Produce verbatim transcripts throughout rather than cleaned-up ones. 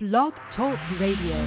Blog Talk Radio.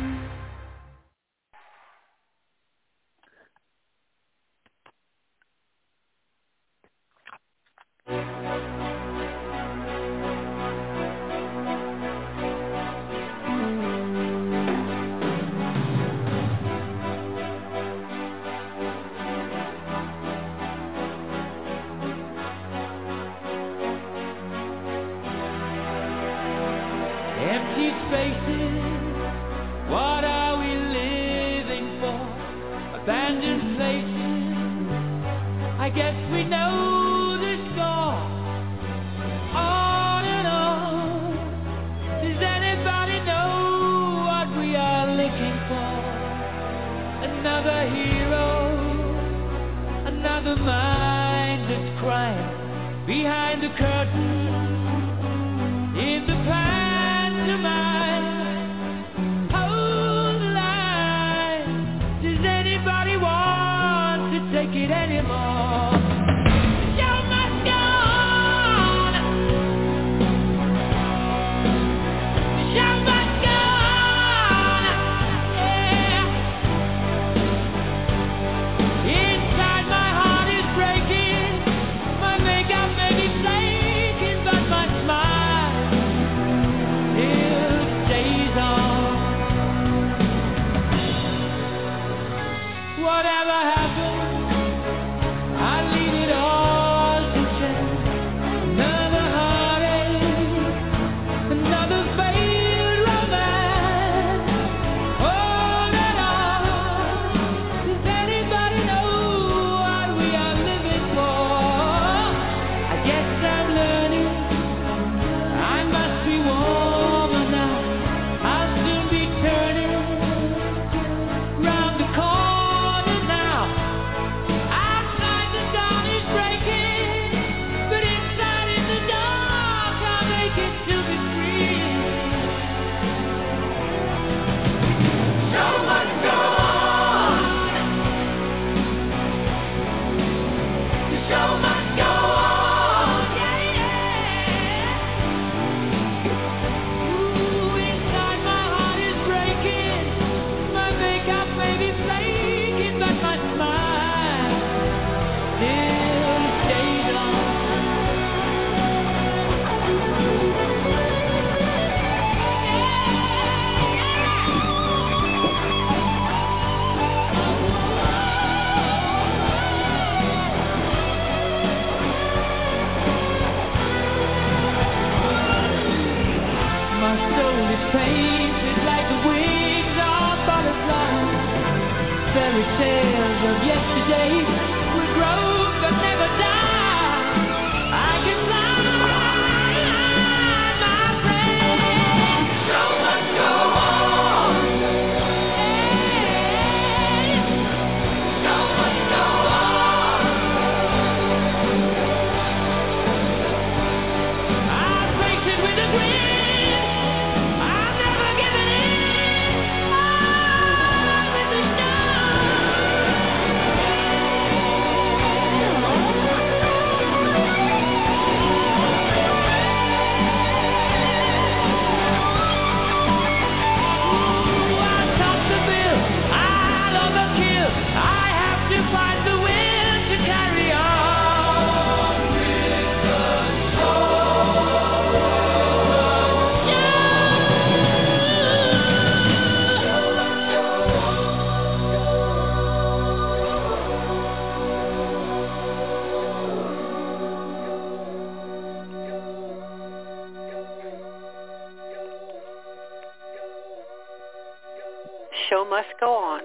Show Must Go On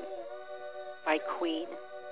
by Queen.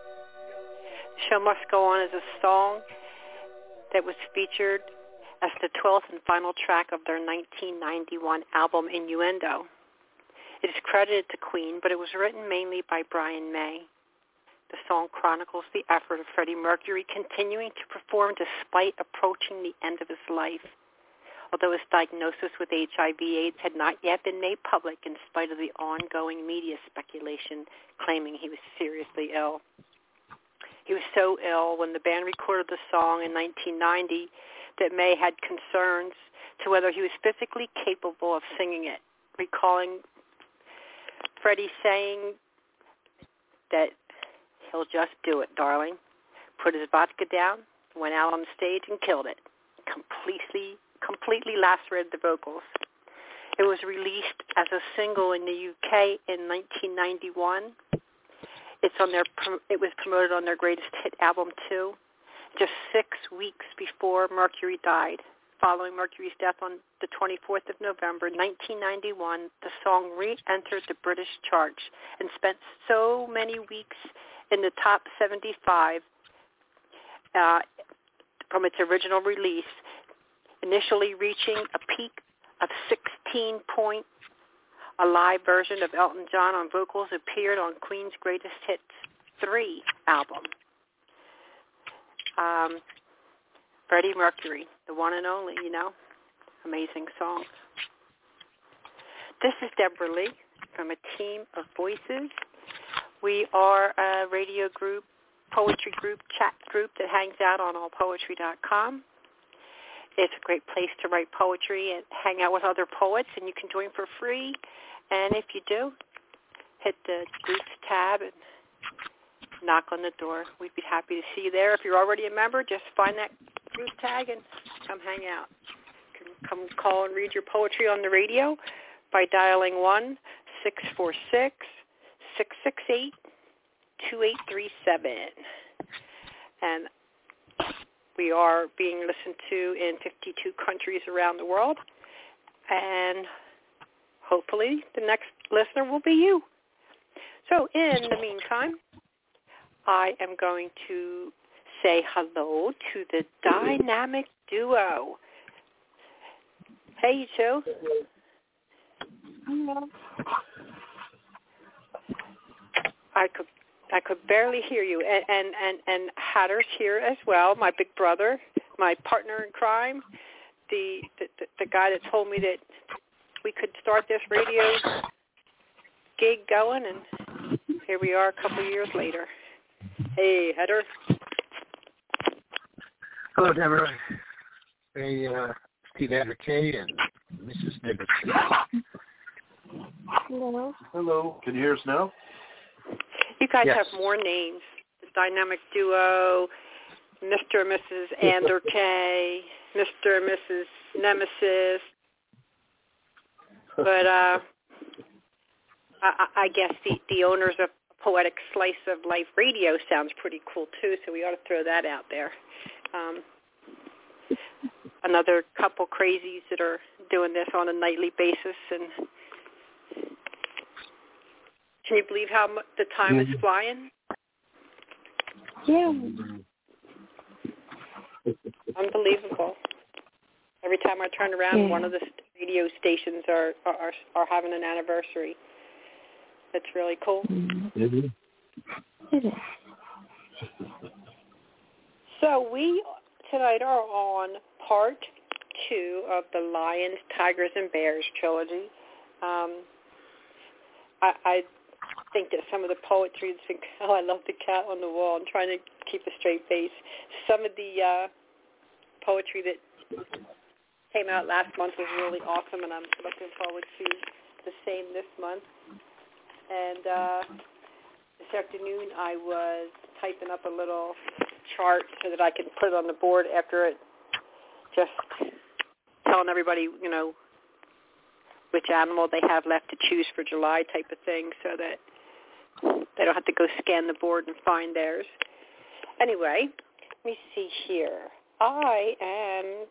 Show Must Go On is a song that was featured as the twelfth and final track of their nineteen ninety-one album Innuendo. It is credited to Queen, but it was written mainly by Brian May. The song chronicles the effort of Freddie Mercury continuing to perform despite approaching the end of his life. Although his diagnosis with H I V AIDS had not yet been made public in spite of the ongoing media speculation claiming he was seriously ill. He was so ill when the band recorded the song in nineteen ninety that May had concerns to whether he was physically capable of singing it. recalling Freddie saying that he'll just do it, darling. Put his vodka down, went out on stage and killed it. Completely, completely lacerated the vocals. It was released as a single in the U K in nineteen ninety-one. It's on their. It was promoted on their greatest hit album too. Just six weeks before Mercury died. Following Mercury's death on the twenty-fourth of November, nineteen ninety-one, the song re-entered the British charts and spent so many weeks in the top seventy-five uh, from its original release, initially reaching a peak of sixteen points. A live version of Elton John on vocals appeared on Queen's Greatest Hits three album. Um, Freddie Mercury, the one and only, you know, amazing song. This is Deborah Lee from a team of voices. We are a radio group, poetry group, chat group that hangs out on all poetry dot com. It's a great place to write poetry and hang out with other poets, and you can join for free. And if you do, hit the groups tab and knock on the door. We'd be happy to see you there. If you're already a member, just find that group tag and come hang out. You can come call and read your poetry on the radio by dialing one six four six, six six eight, two eight three seven. And we are being listened to in fifty-two countries around the world. And hopefully the next listener will be you. So in the meantime, I am going to say hello to the dynamic duo. Hey, you two. Hello. I could I could barely hear you. And, and, and, and Hatter's here as well, my big brother, my partner in crime, the, the, the guy that told me that we could start this radio gig going, and here we are a couple of years later. Hey, Hatter. Hello, Deborah. Hey, uh, Steve Advocate and Missus Deborah. Hello. Hello. Can you hear us now? You guys Yes. have more names. The dynamic duo, Mister and Missus Anderkay, Mister and Missus Nemesis. But uh, I, I guess the, the owners of Poetic Slice of Life Radio sounds pretty cool, too, so we ought to throw that out there. Um, another couple crazies that are doing this on a nightly basis. And can you believe how much the time is flying? Yeah. Unbelievable. Every time I turn around, yeah. one of the radio stations are, are are having an anniversary. That's really cool. Mm-hmm. It is. So we tonight are on part two of the Lions, Tigers, and Bears trilogy. Um, I, I think that some of the poetry has been, oh, I love the cat on the wall. I'm trying to keep a straight face. Some of the uh, poetry that came out last month was really awesome, and I'm looking forward to the same this month. And uh, this afternoon I was typing up a little chart so that I can put it on the board after it, just telling everybody, you know, which animal they have left to choose for July type of thing, so that they don't have to go scan the board and find theirs. Anyway, let me see here. I am...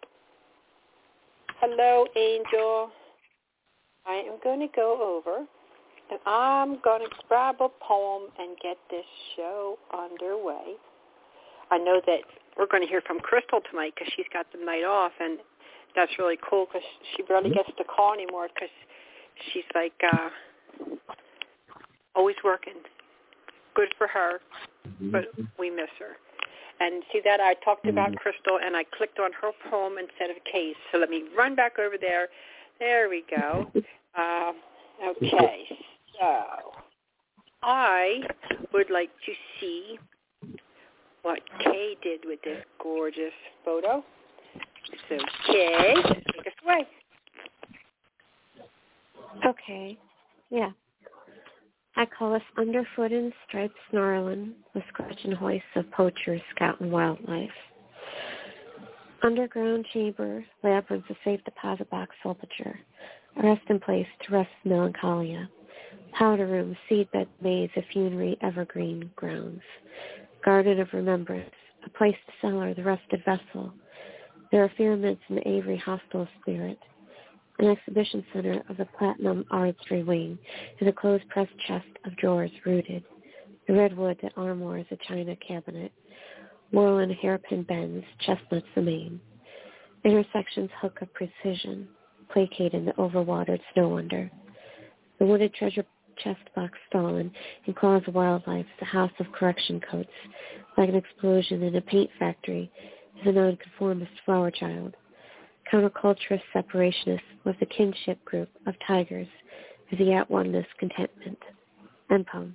Hello, Angel. I am going to go over, and I'm going to grab a poem and get this show underway. I know that we're going to hear from Crystal tonight because she's got the night off, and that's really cool because she barely gets to call anymore because she's like uh, always working. Good for her, but we miss her. And see that I talked about Crystal, and I clicked on her poem instead of Kay's. So let me run back over there. There we go. Uh, okay, so I would like to see what Kay did with this gorgeous photo. So Kay, take us away. Okay. Yeah. I call us underfoot and striped snarlin', with scratch and hoists of poachers scouting wildlife. Underground chamber, labyrinth of safe deposit box sepulture, a resting place to rest melancholia, powder room, seedbed maze of funerary evergreen grounds, garden of remembrance, a place to cellar the rusted vessel. There are pyramids in the Avery hostel spirit, an exhibition center of the platinum artistry wing is a closed-pressed chest of drawers rooted, the redwood that armors a china cabinet, Moreland hairpin bends, chestnuts the main. Intersections hook of precision, placating the overwatered snow under. The wooded treasure chest box stallen in claws of wildlife, the house of correction coats, like an explosion in a paint factory, is a nonconformist flower child. Counterculturist separationist with the kinship group of tigers is the at-oneness contentment. End poem.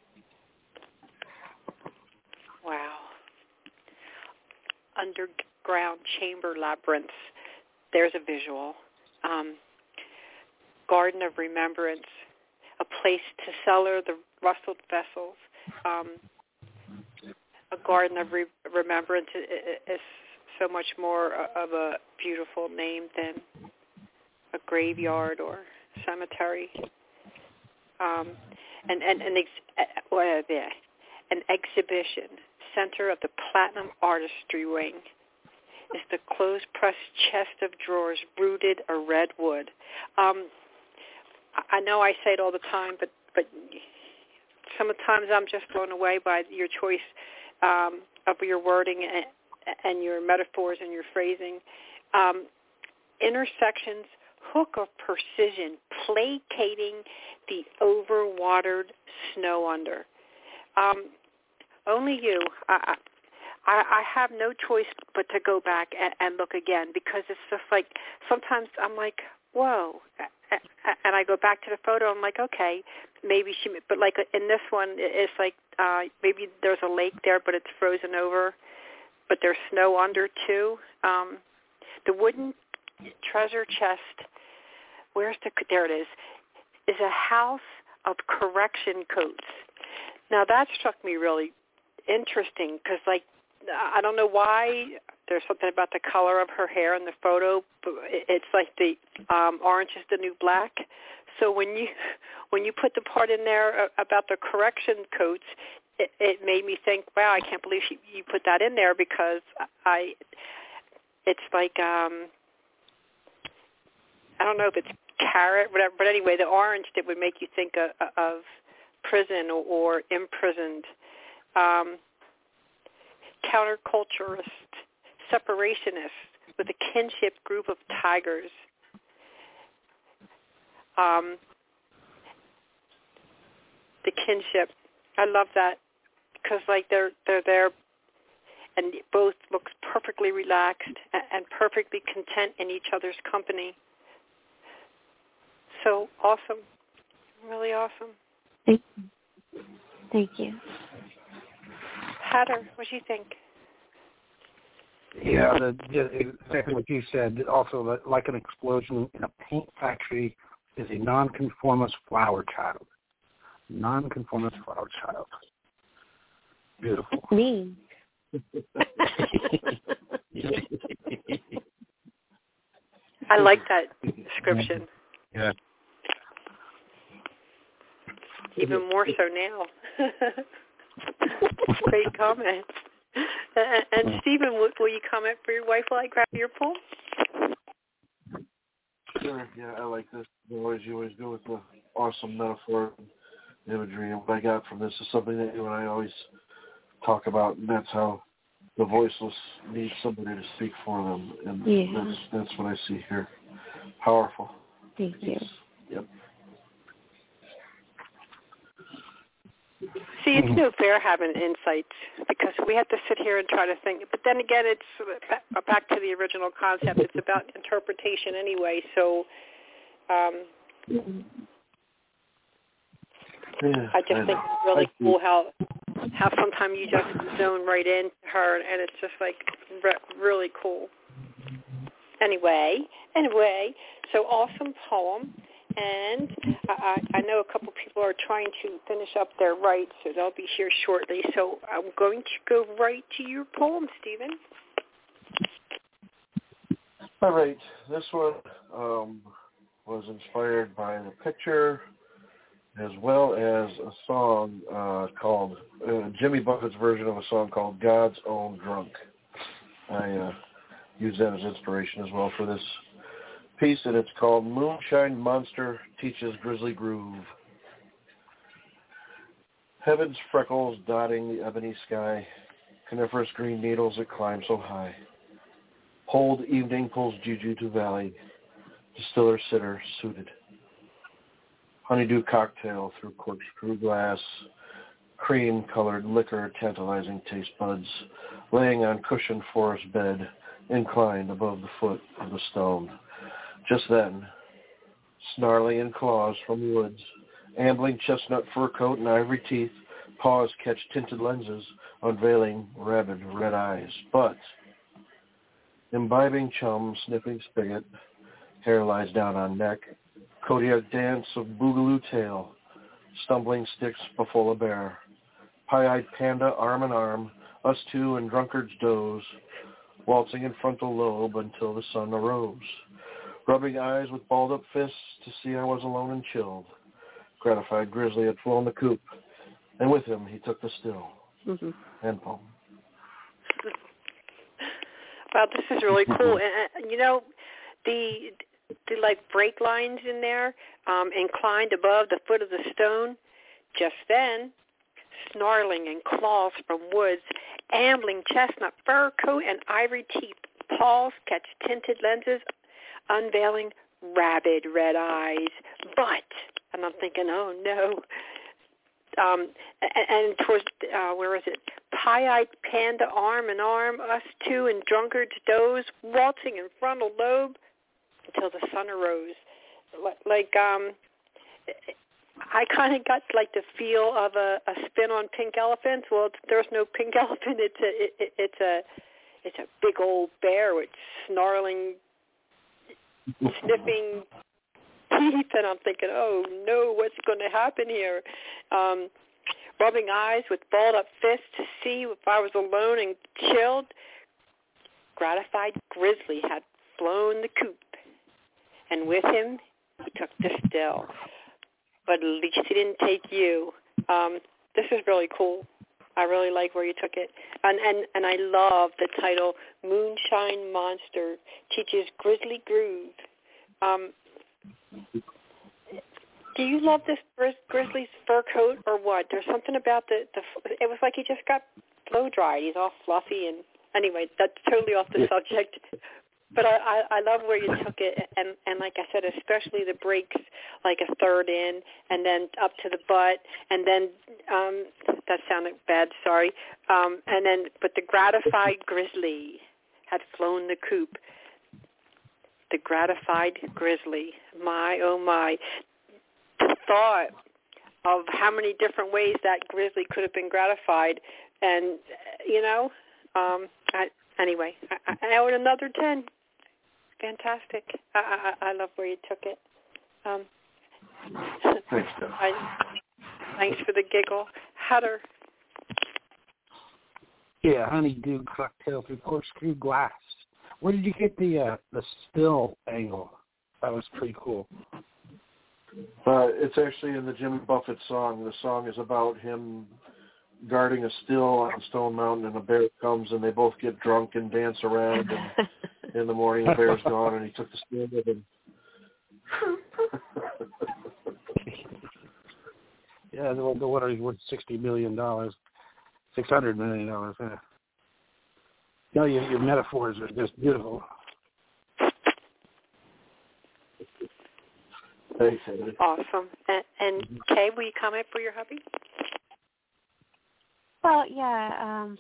Wow. Underground chamber labyrinths. There's a visual. Um, garden of remembrance. A place to cellar the rustled vessels. Um, a garden of re- remembrance is so much more of a beautiful name than a graveyard or cemetery. Um, and and, and ex- uh, yeah, an exhibition center of the Platinum Artistry Wing is the closed-pressed chest of drawers rooted a red wood. Um, I know I say it all the time, but but sometimes I'm just blown away by your choice um, of your wording and, and your metaphors and your phrasing. Um, intersections, hook of precision, placating the overwatered snow under. Um, only you. I, I, I have no choice but to go back and, and look again, because it's just like sometimes I'm like, whoa. And I go back to the photo. I'm like, okay, maybe she, but like in this one, it's like uh, maybe there's a lake there, but it's frozen over, but there's snow under too. Um, the wooden treasure chest, where's the, there it is, is a house of correction coats. Now that struck me really interesting because, like, I don't know why. There's something about the color of her hair in the photo, but it's like the um, orange is the new black. So when you when you put the part in there about the correction coats, it, it made me think, wow, I can't believe she, you put that in there, because I it's like um, I don't know if it's carrot, whatever, but anyway, the orange that would make you think of, of prison or, or imprisoned. Um, counterculturist, separationist with a kinship group of tigers. Um, the kinship, I love that, because like they're they're there, and both looks perfectly relaxed and, and perfectly content in each other's company. So awesome, really awesome. Thank you. Thank you. Hatter, what do you think? Yeah, the, yeah, exactly what you said. Also, like an explosion in a paint factory is a nonconformist flower child. Nonconformist flower child. Beautiful. Me. I like that description. Yeah. Even more so now. Great comment. And, and Stephen, will, will you comment for your wife while I grab your poem? Sure. Yeah, I like this. You always, you always go with the awesome metaphor and imagery. And what I got from this is something that you and I always talk about, and that's how the voiceless need somebody to speak for them. And yeah. that's that's what I see here. Powerful. Thank you. Yep. See, it's no fair having insights, because we have to sit here and try to think. But then again, it's back to the original concept. It's about interpretation anyway. So um, yeah, I just I think it's really cool how how sometimes you just zone right into her, and it's just like re- really cool. Anyway, anyway, so awesome poem. And I, I know a couple people are trying to finish up their rites, so they'll be here shortly. So I'm going to go right to your poem, Stephen. All right. This one um, was inspired by the picture as well as a song uh, called, uh, Jimmy Buffett's version of a song called God's Own Drunk. I uh, used that as inspiration as well for this piece, and it's called Moonshine Monster Teaches Grizzly Groove. Heaven's freckles dotting the ebony sky, coniferous green needles that climb so high. Hold evening pulls juju to valley, distiller sitter suited. Honeydew cocktail through corkscrew glass, cream-colored liquor tantalizing taste buds, laying on cushioned forest bed, inclined above the foot of the stone. Just then, snarling in claws from woods, ambling chestnut fur coat and ivory teeth, paws catch tinted lenses, unveiling rabid red eyes. But, imbibing chum, sniffing spigot, hair lies down on neck, Kodiak dance of boogaloo tail, stumbling sticks before a bear, pie-eyed panda arm in arm, us two and drunkards doze, waltzing in frontal lobe until the sun arose. Rubbing eyes with balled-up fists to see I was alone and chilled. Gratified grizzly had flown the coop, and with him he took the still mm-hmm. and poem. Wow, this is really cool. And, and you know, the the like break lines in there, um, inclined above the foot of the stone. Just then, snarling and claws from woods, ambling chestnut fur coat and ivory teeth, paws catch tinted lenses, unveiling rabid red eyes. But, and I'm thinking, oh no. Um, and, and towards, uh, where is it? Pie-eyed panda arm in arm, us two and drunkards doze, waltzing in frontal lobe until the sun arose. Like, um, I kind of got like the feel of a, a spin on Pink Elephant. Well, it's, there's no pink elephant. It's a, it, it's a, it's a big old bear with snarling, sniffing teeth, and I'm thinking, oh no, what's going to happen here? Um, rubbing eyes with balled-up fists to see if I was alone and chilled. Gratified grizzly had flown the coop, and with him he took the still. But at least he didn't take you. Um, this is really cool. I really like where you took it. And, and, and I love the title, Moonshine Monster Teaches Grizzly Groove. Um, do you love this grizz- grizzly's fur coat or what? There's something about the, the, it was like he just got blow-dried. He's all fluffy. And anyway, that's totally off the subject. But I, I, I love where you took it, and, and like I said, especially the breaks, like a third in, and then up to the butt, and then, um, that sounded bad, sorry, um, and then, but the gratified grizzly had flown the coop. The gratified grizzly, my, oh my, the thought of how many different ways that grizzly could have been gratified, and, you know, um, I, anyway, I, I owe it another ten. Fantastic. I, I, I love where you took it. Um, thanks, I, thanks for the giggle. Hatter. Yeah, honeydew cocktail through corkscrew glass. Where did you get the uh, the still angle? That was pretty cool. Uh, it's actually in the Jimmy Buffett song. The song is about him guarding a still on Stone Mountain, and a bear comes, and they both get drunk and dance around, and in the morning the bear's gone, and he took the still with him. Yeah, the, the water is worth sixty million dollars, six hundred million dollars. Yeah. No, your, your metaphors are just beautiful. Thanks, Andy. Awesome. And, and Kay, will you comment for your hubby? Well, yeah, um,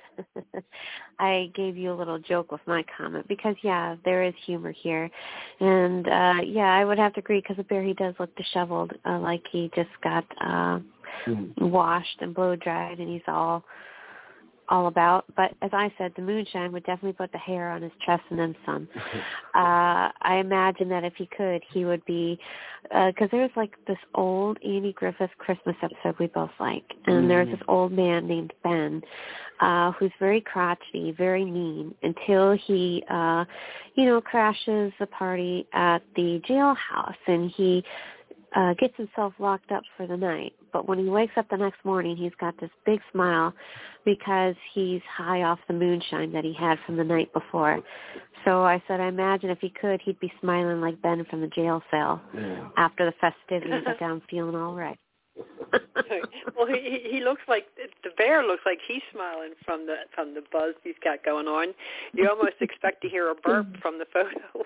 I gave you a little joke with my comment because, yeah, there is humor here. And, uh, yeah, I would have to agree because the bear, he does look disheveled, uh, like he just got uh, mm. washed and blow-dried, and he's all all about. But as I said, the moonshine would definitely put the hair on his chest and then some. uh, I imagine that if he could, he would be, because uh, there's like this old Andy Griffith Christmas episode we both like, and mm-hmm. there's this old man named Ben uh, who's very crotchety, very mean, until he, uh, you know, crashes the party at the jailhouse, and he Uh, gets himself locked up for the night. But when he wakes up the next morning, he's got this big smile because he's high off the moonshine that he had from the night before. So I said, I imagine if he could, he'd be smiling like Ben from the jail cell yeah. after the festivities, but down feeling all right. Well, he he looks like, the bear looks like he's smiling from the from the buzz he's got going on. You almost expect to hear a burp from the photo.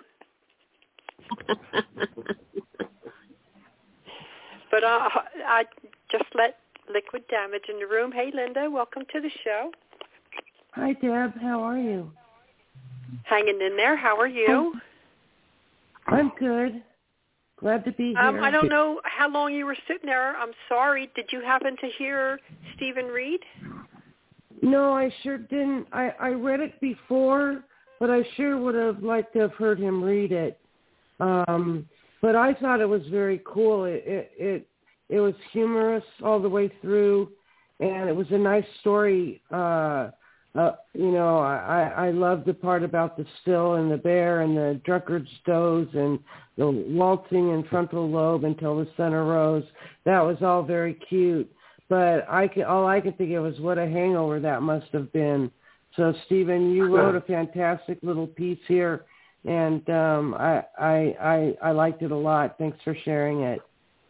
But uh, I just let Liquid Damage in the room. Hey, Linda, welcome to the show. Hi, Deb. How are you? Hanging in there. How are you? I'm good. Glad to be here. Um, I don't know how long you were sitting there. I'm sorry. Did you happen to hear Stephen Reed? No, I sure didn't. I, I read it before, but I sure would have liked to have heard him read it. Um But I thought it was very cool. It, it it it was humorous all the way through, and it was a nice story. Uh, uh, you know, I, I loved the part about the still and the bear and the drunkard's doze and the waltzing in frontal lobe until the sun arose. That was all very cute. But I can, all I could think of was what a hangover that must have been. So, Stephen, you wrote a fantastic little piece here. And um, I, I I I liked it a lot. Thanks for sharing it.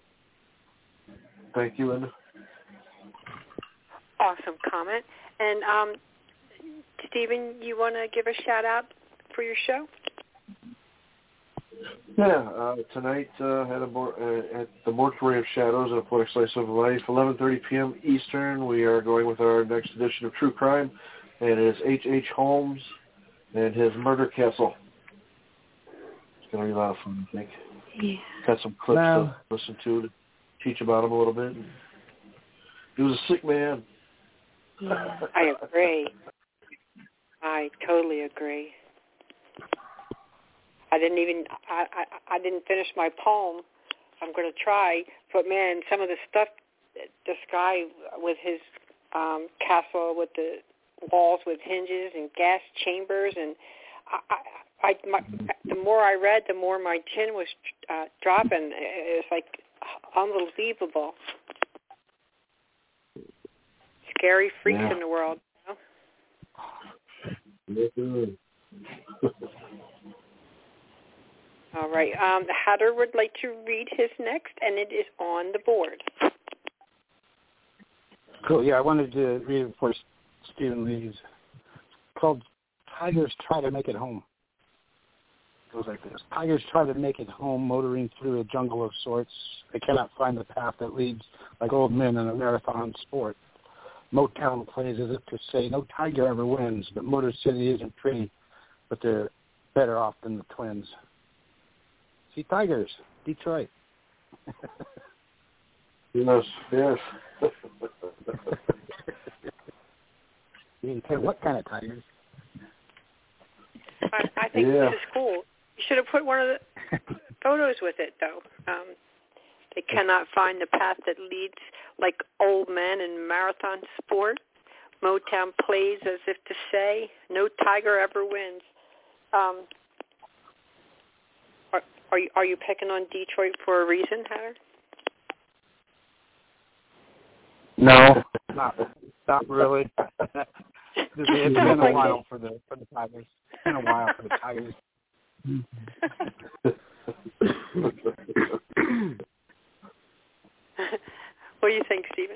Thank you, Linda. Awesome comment. And um, Stephen, you want to give a shout out for your show? Yeah, uh, tonight uh, at, a mor- uh, at the Mortuary of Shadows at a Poetic Slice of Life, eleven thirty p.m. Eastern. We are going with our next edition of True Crime, and it is H H. Holmes and his Murder Castle. It's going to be a lot of fun, I think. Yeah. Got some clips wow. to listen to to teach about him a little bit. He was a sick man. Yeah. I agree. I totally agree. I didn't even, I, I, I didn't finish my poem. I'm going to try. But, man, some of the stuff, this guy with his um, castle with the walls with hinges and gas chambers, and I, I I, my, the more I read, the more my chin was uh, dropping. It was like unbelievable. Scary freaks yeah. in the world. You know? All right. Um, Hatter would like to read his next, and it is on the board. Cool. Yeah, I wanted to read it for Stephen Lee's. It's called Tigers Try to Make It Home. It goes like this. Tigers try to make it home motoring through a jungle of sorts. They cannot find the path that leads like old men in a marathon sport. Motown plays as if to say, no tiger ever wins, but Motor City isn't pretty, but they're better off than the Twins. See, Tigers, Detroit. Yes, yes. You can tell what kind of tigers. I, I think yeah. this is cool. You should have put one of the photos with it, though. Um, they cannot find the path that leads like old men in marathon sport. Motown plays as if to say, no tiger ever wins. Um, are, are, you, are you picking on Detroit for a reason, Hatter? No, not, not really. It's been a while for the for the Tigers. It's been a while for the Tigers. What do you think, Stephen?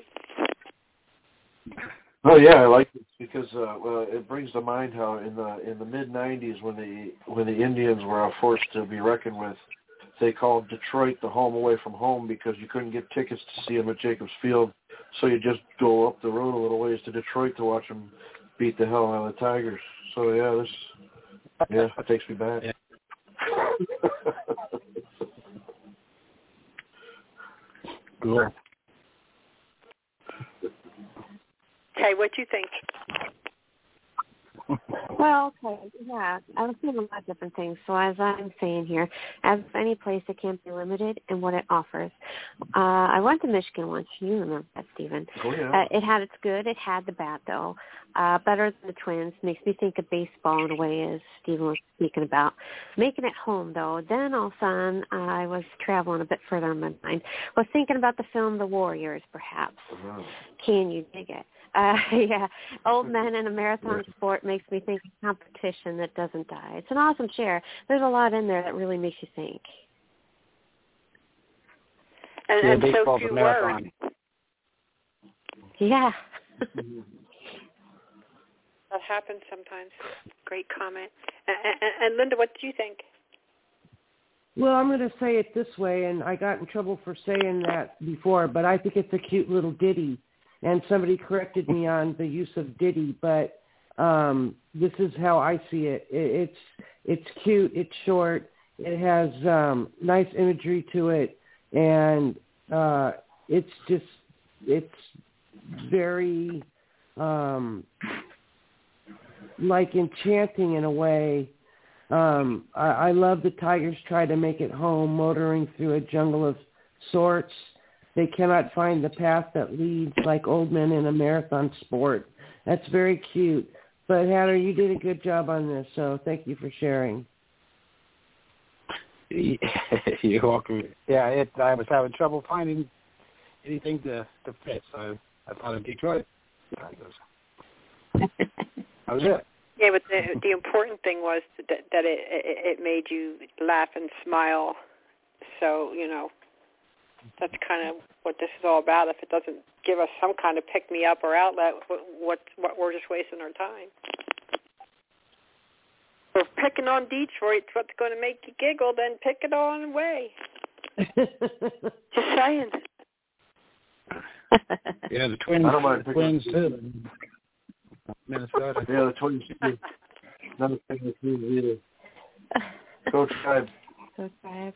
Oh yeah, I like it because uh, well, it brings to mind how in the in the mid nineties when the when the Indians were a force to be reckoned with, they called Detroit the home away from home because you couldn't get tickets to see them at Jacobs Field, so you just go up the road a little ways to Detroit to watch them beat the hell out of the Tigers. So yeah, this yeah it takes me back. Yeah. Cool. Okay, what do you think? Well, okay, yeah, I was seeing a lot of different things. So as I'm saying here, as any place, it can't be limited in what it offers. Uh, I went to Michigan once. You remember that, Stephen. Oh, yeah. Uh, it had its good. It had the bad, though. Uh, better than the Twins. Makes me think of baseball in a way, as Stephen was speaking about. Making it home, though. Then all of a sudden, uh, I was traveling a bit further in my mind. I was thinking about the film The Warriors, perhaps. Uh-huh. Can you dig it? Uh, yeah, old men in a marathon sport makes me think of competition that doesn't die. It's an awesome share. There's a lot in there that really makes you think. And, yeah, and so baseball's few a marathon. words. Yeah. That happens sometimes. Great comment. And, and, and Linda, what do you think? Well, I'm going to say it this way, and I got in trouble for saying that before, but I think it's a cute little ditty. And somebody corrected me on the use of ditty, but um, this is how I see it. it. It's it's cute, it's short, it has um, nice imagery to it, and uh, it's just it's very um, like enchanting in a way. Um, I, I love the tigers try to make it home, motoring through a jungle of sorts. They cannot find the path that leads like old men in a marathon sport. That's very cute. But, Hatter, you did a good job on this, so thank you for sharing. You're welcome. Yeah, it, I was having trouble finding anything to, to fit, so I thought of Detroit. That was it. Yeah, but the, the important thing was that, that it, it, it made you laugh and smile. So, you know, that's kind of what this is all about. If it doesn't give us some kind of pick-me-up or outlet, what, what we're just wasting our time. If picking on Detroit's what's going to make you giggle, then pick it on away. Just saying. Yeah, the Twins, the twins too. Minnesota. Yeah, the Twins too. Another thing that's new either. Go Tribe. Go Tribe.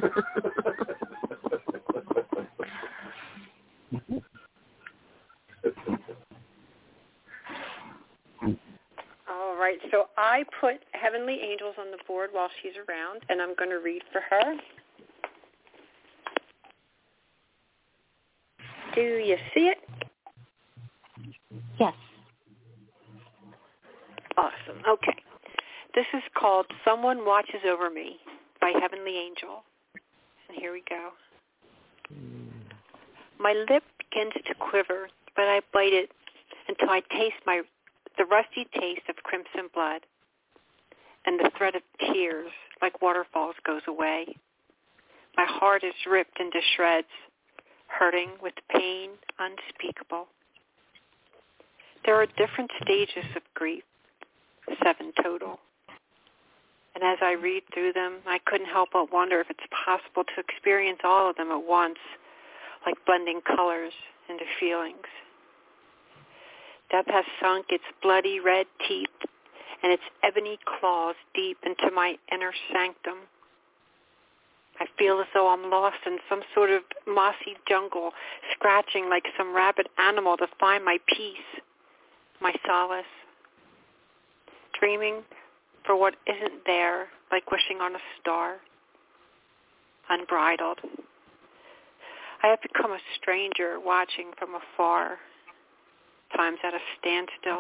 All right, so I put Heavenly Angels on the board while she's around, and I'm going to read for her. Do you see it? Yes. Awesome. Okay. This is called Someone Watches Over Me by Heavenly Angel. And here we go. My lip begins to quiver, but I bite it until I taste my the rusty taste of crimson blood, and the threat of tears like waterfalls goes away. My heart is ripped into shreds, hurting with pain unspeakable. There are different stages of grief, seven total. And as I read through them, I couldn't help but wonder if it's possible to experience all of them at once, like blending colors into feelings. Death has sunk its bloody red teeth and its ebony claws deep into my inner sanctum. I feel as though I'm lost in some sort of mossy jungle, scratching like some rabid animal to find my peace, my solace. Dreaming for what isn't there, like wishing on a star, unbridled. I have become a stranger watching from afar, times at a standstill,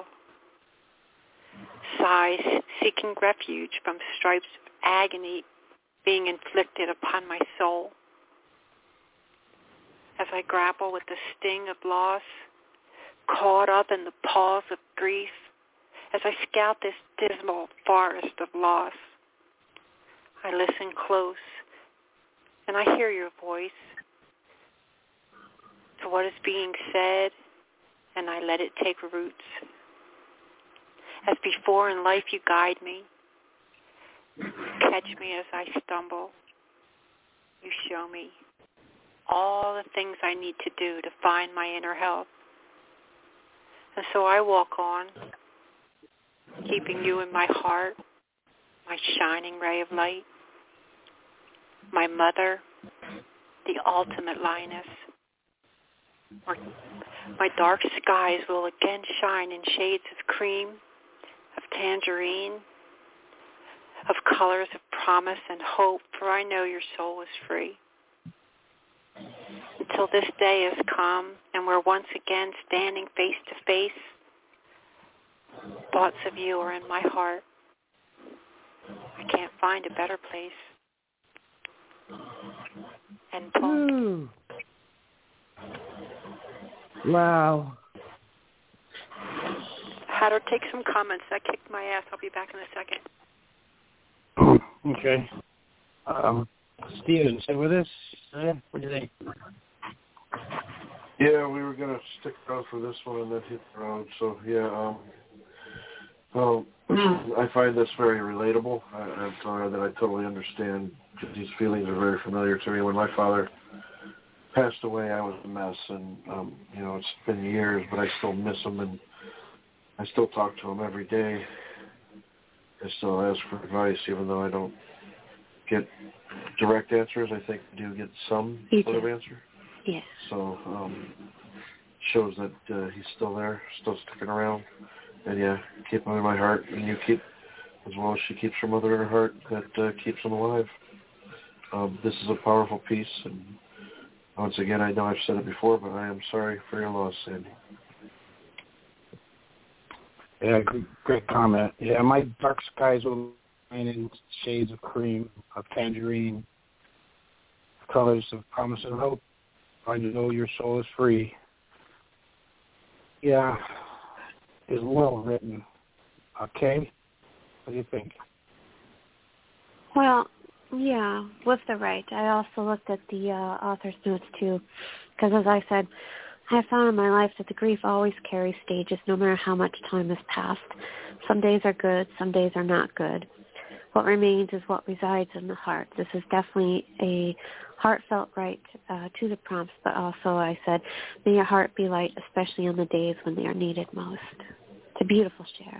sighs seeking refuge from stripes of agony being inflicted upon my soul. As I grapple with the sting of loss, caught up in the pause of grief, as I scout this dismal forest of loss, I listen close, and I hear your voice to what is being said, and I let it take roots. As before in life you guide me, catch me as I stumble. You show me all the things I need to do to find my inner health. And so I walk on, keeping you in my heart, my shining ray of light, my mother, the ultimate lioness. My dark skies will again shine in shades of cream, of tangerine, of colors of promise and hope, for I know your soul is free. Until this day has come, and we're once again standing face to face, thoughts of you are in my heart. I can't find a better place. And poem. Wow. Hatter, take some comments. That kicked my ass. I'll be back in a second. Okay. Um, Steven, stay with us. Uh, what do you think? Yeah, we were going to stick around for this one and then hit the road. So, yeah, um, well, I find this very relatable. I, I'm sorry that I totally understand. These feelings are very familiar to me. When my father passed away, I was a mess, and, um, you know, it's been years, but I still miss him, and I still talk to him every day. I still ask for advice, even though I don't get direct answers. I think I do get some You sort do. of answer. Yeah. So um, shows that uh, he's still there, still sticking around. And, yeah, keep him in my heart. And you keep, as well as she keeps her mother in her heart, that uh, keeps him alive. Um, this is a powerful piece. And once again, I know I've said it before, but I am sorry for your loss, Sandy. Yeah, great, great comment. Yeah, my dark skies will shine in shades of cream, of tangerine, colors of promise and hope. I know your soul is free. Yeah, it's well written. Okay, what do you think? Well, yeah, with the right. I also looked at the uh, author's notes too, because as I said, I have found in my life that the grief always carries stages no matter how much time has passed. Some days are good, some days are not good. What remains is what resides in the heart. This is definitely a heartfelt right uh, to the prompts, but also I said, may your heart be light, especially on the days when they are needed most. It's a beautiful share.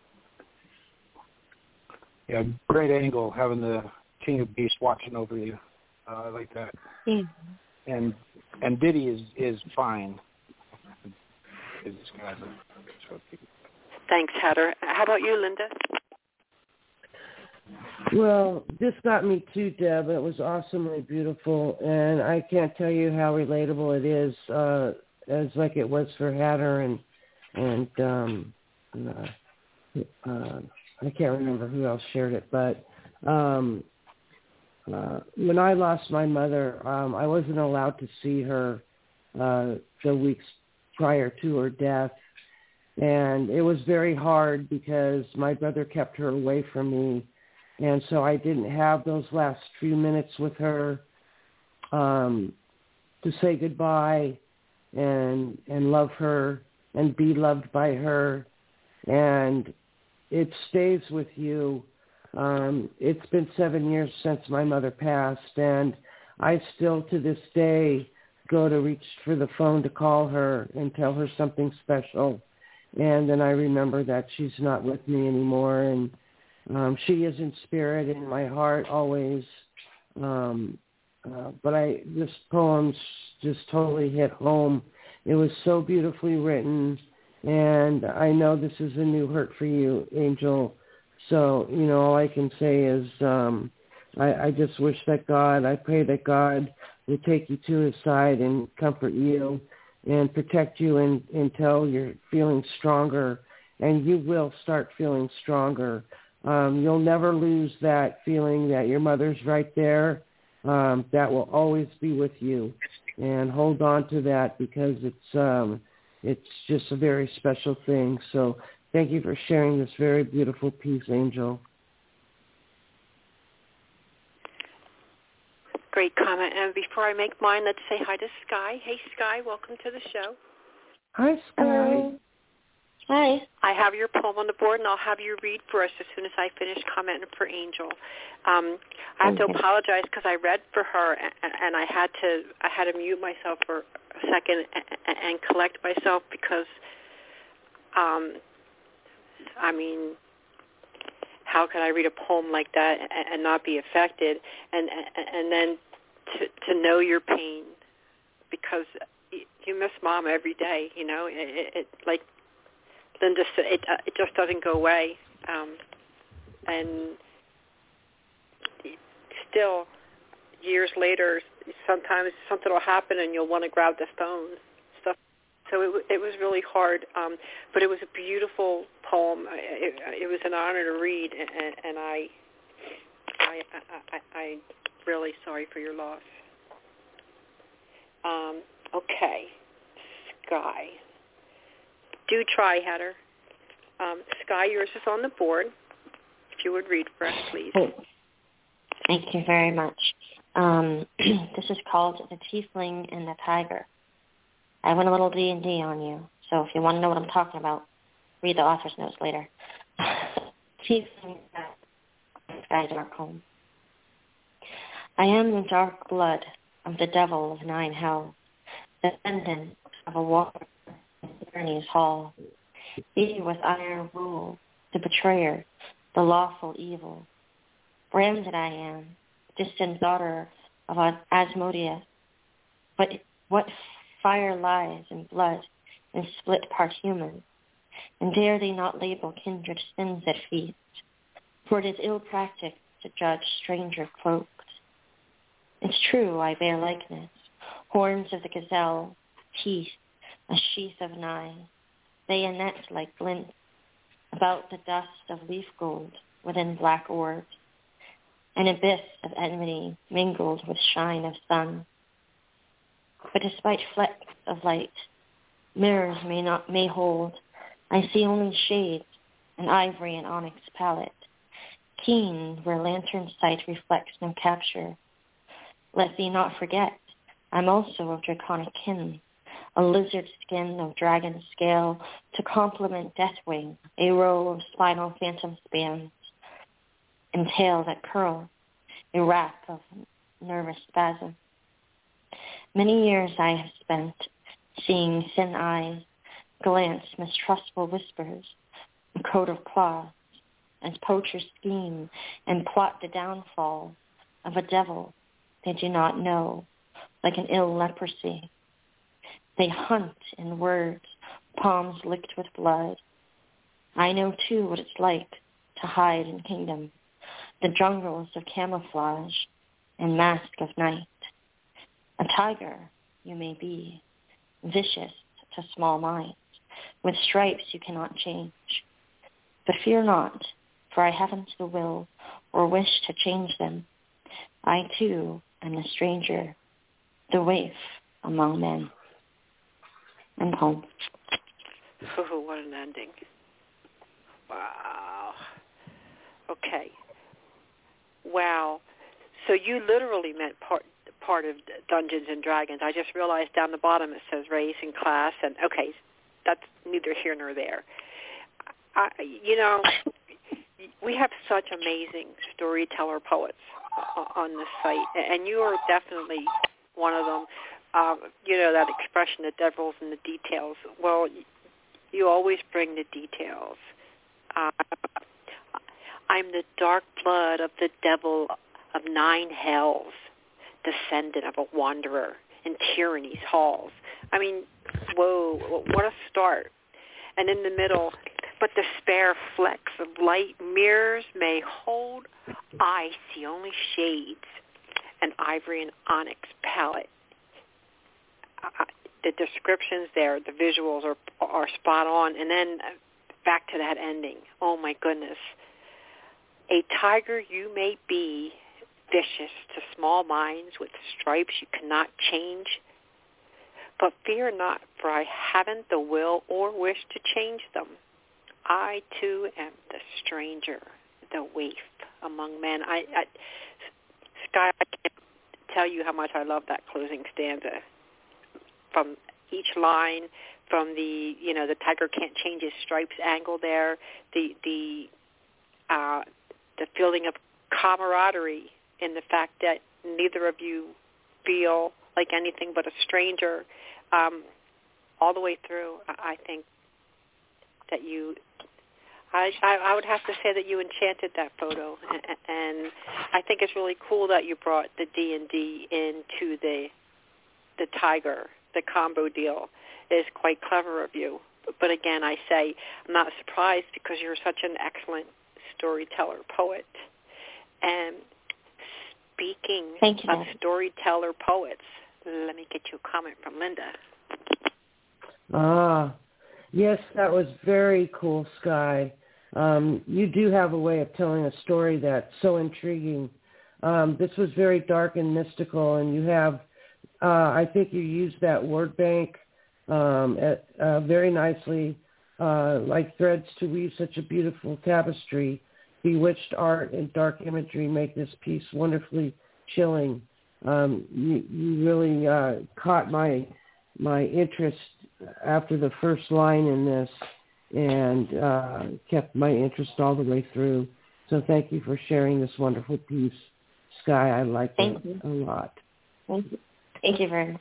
Yeah, great angle having the King of Beasts watching over you. Uh, I like that. Yeah. And and Diddy is is fine. Thanks, Hatter. How about you, Linda? Well, this got me too, Deb. It was awesomely beautiful, and I can't tell you how relatable it is, uh, as like it was for Hatter and and um, uh, uh, I can't remember who else shared it, but um, uh, when I lost my mother, um, I wasn't allowed to see her uh, the weeks prior to her death, and it was very hard because my brother kept her away from me. And so I didn't have those last few minutes with her um, to say goodbye and and love her and be loved by her. And it stays with you. Um, it's been seven years since my mother passed, and I still to this day go to reach for the phone to call her and tell her something special. And then I remember that she's not with me anymore, and Um, she is in spirit in my heart always. Um, uh, but I, this poem just totally hit home. It was so beautifully written, and I know this is a new hurt for you, Angel. So, you know, all I can say is um, I, I just wish that God, I pray that God will take you to his side and comfort you and protect you and, until you're feeling stronger, and you will start feeling stronger. Um, you'll never lose that feeling that your mother's right there. Um, that will always be with you, and hold on to that because it's um, it's just a very special thing. So thank you for sharing this very beautiful piece, Angel. Great comment. And before I make mine, let's say hi to Sky. Hey, Sky, welcome to the show. Hi, Sky. Hello. Hi. I have your poem on the board, and I'll have you read for us as soon as I finish commenting for Angel. Um, I have okay. to apologize because I read for her, and, and I had to I had to mute myself for a second and, and collect myself because, um, I mean, how could I read a poem like that and, and not be affected? And and then to to know your pain because you miss Mom every day. You know, it, it like. Linda said, it, uh, it just doesn't go away. Um, and still, years later, sometimes something will happen and you'll want to grab the phone. Stuff. So it, it was really hard, um, but it was a beautiful poem. It, it was an honor to read, and, and I, I, I, I, I'm really sorry for your loss. Um, okay, Sky. Do try, Heather. Um, Sky, yours is on the board. If you would read for us, please. Thank you very much. Um, this is called The Tiefling and the Tiger. I went a little D and D on you, so if you want to know what I'm talking about, read the author's notes later. Tiefling and Sky Darkholme. I am the dark blood of the devil of nine hells, descendant of a walker in Tyranny's hall. He with iron rule, the betrayer, the lawful evil. Branded I am, distant daughter of Asmodeus. But what fire lies in blood and split part human? And dare they not label kindred sins at feast? For it is ill practice to judge stranger cloaked. It's true I bear likeness, horns of the gazelle, teeth, a sheath of nine, bayonet like glint, about the dust of leaf gold within black orbs, an abyss of enmity mingled with shine of sun. But despite flecks of light, mirrors may not may hold, I see only shades, an ivory and onyx palette, keen where lantern sight reflects no capture. Let thee not forget, I'm also of draconic kin, a lizard skin of dragon scale to complement Deathwing, a row of spinal phantom spans, and tail that curl, a rack of nervous spasm. Many years I have spent seeing thin eyes glance mistrustful whispers, a coat of claws, as poachers scheme and plot the downfall of a devil they do not know, like an ill leprosy. They hunt in words, palms licked with blood. I know too what it's like to hide in kingdom, the jungles of camouflage and mask of night. A tiger you may be, vicious to small minds, with stripes you cannot change. But fear not, for I haven't the will or wish to change them. I too am the stranger, the waif among men. And home. Oh, what an ending. Wow. Okay. Wow. So you literally meant part part of Dungeons and Dragons. I just realized down the bottom it says race and class, and okay, that's neither here nor there. I, you know, we have such amazing storyteller poets on this site, and you are definitely one of them. Um, you know, that expression, the devil's in the details. Well, you always bring the details. Uh, I'm the dark blood of the devil of nine hells, descendant of a wanderer in tyranny's halls. I mean, whoa, what a start. And in the middle, but the spare flecks of light mirrors may hold, I see only shades, an ivory and onyx palette. Uh, the descriptions there, the visuals are are spot on. And then back to that ending. Oh, my goodness. A tiger you may be, vicious to small minds with stripes you cannot change. But fear not, for I haven't the will or wish to change them. I, too, am the stranger, the waif among men. I, I, Sky, I can't tell you how much I love that closing stanza. From each line, from the, you know, the tiger can't change his stripes angle there, the the uh, the feeling of camaraderie in the fact that neither of you feel like anything but a stranger, um, all the way through. I think that you, I, I, I would have to say that you enchanted that photo, and, and I think it's really cool that you brought the D and D into the the tiger. The combo deal is quite clever of you. but again, I say I'm not surprised because you're such an excellent storyteller, poet. And speaking Thank you, of Dad. storyteller poets, let me get you a comment from Linda. Ah, yes, that was very cool, Sky. Um, you do have a way of telling a story that's so intriguing. Um, this was very dark and mystical, and you have, uh, I think you used that word bank um, at, uh, very nicely, uh, like threads to weave such a beautiful tapestry. Bewitched art and dark imagery make this piece wonderfully chilling. Um, you, you really uh, caught my my interest after the first line in this, and uh, kept my interest all the way through. So thank you for sharing this wonderful piece, Sky. I like Thank it you. a lot. Thank you. Thank you very much.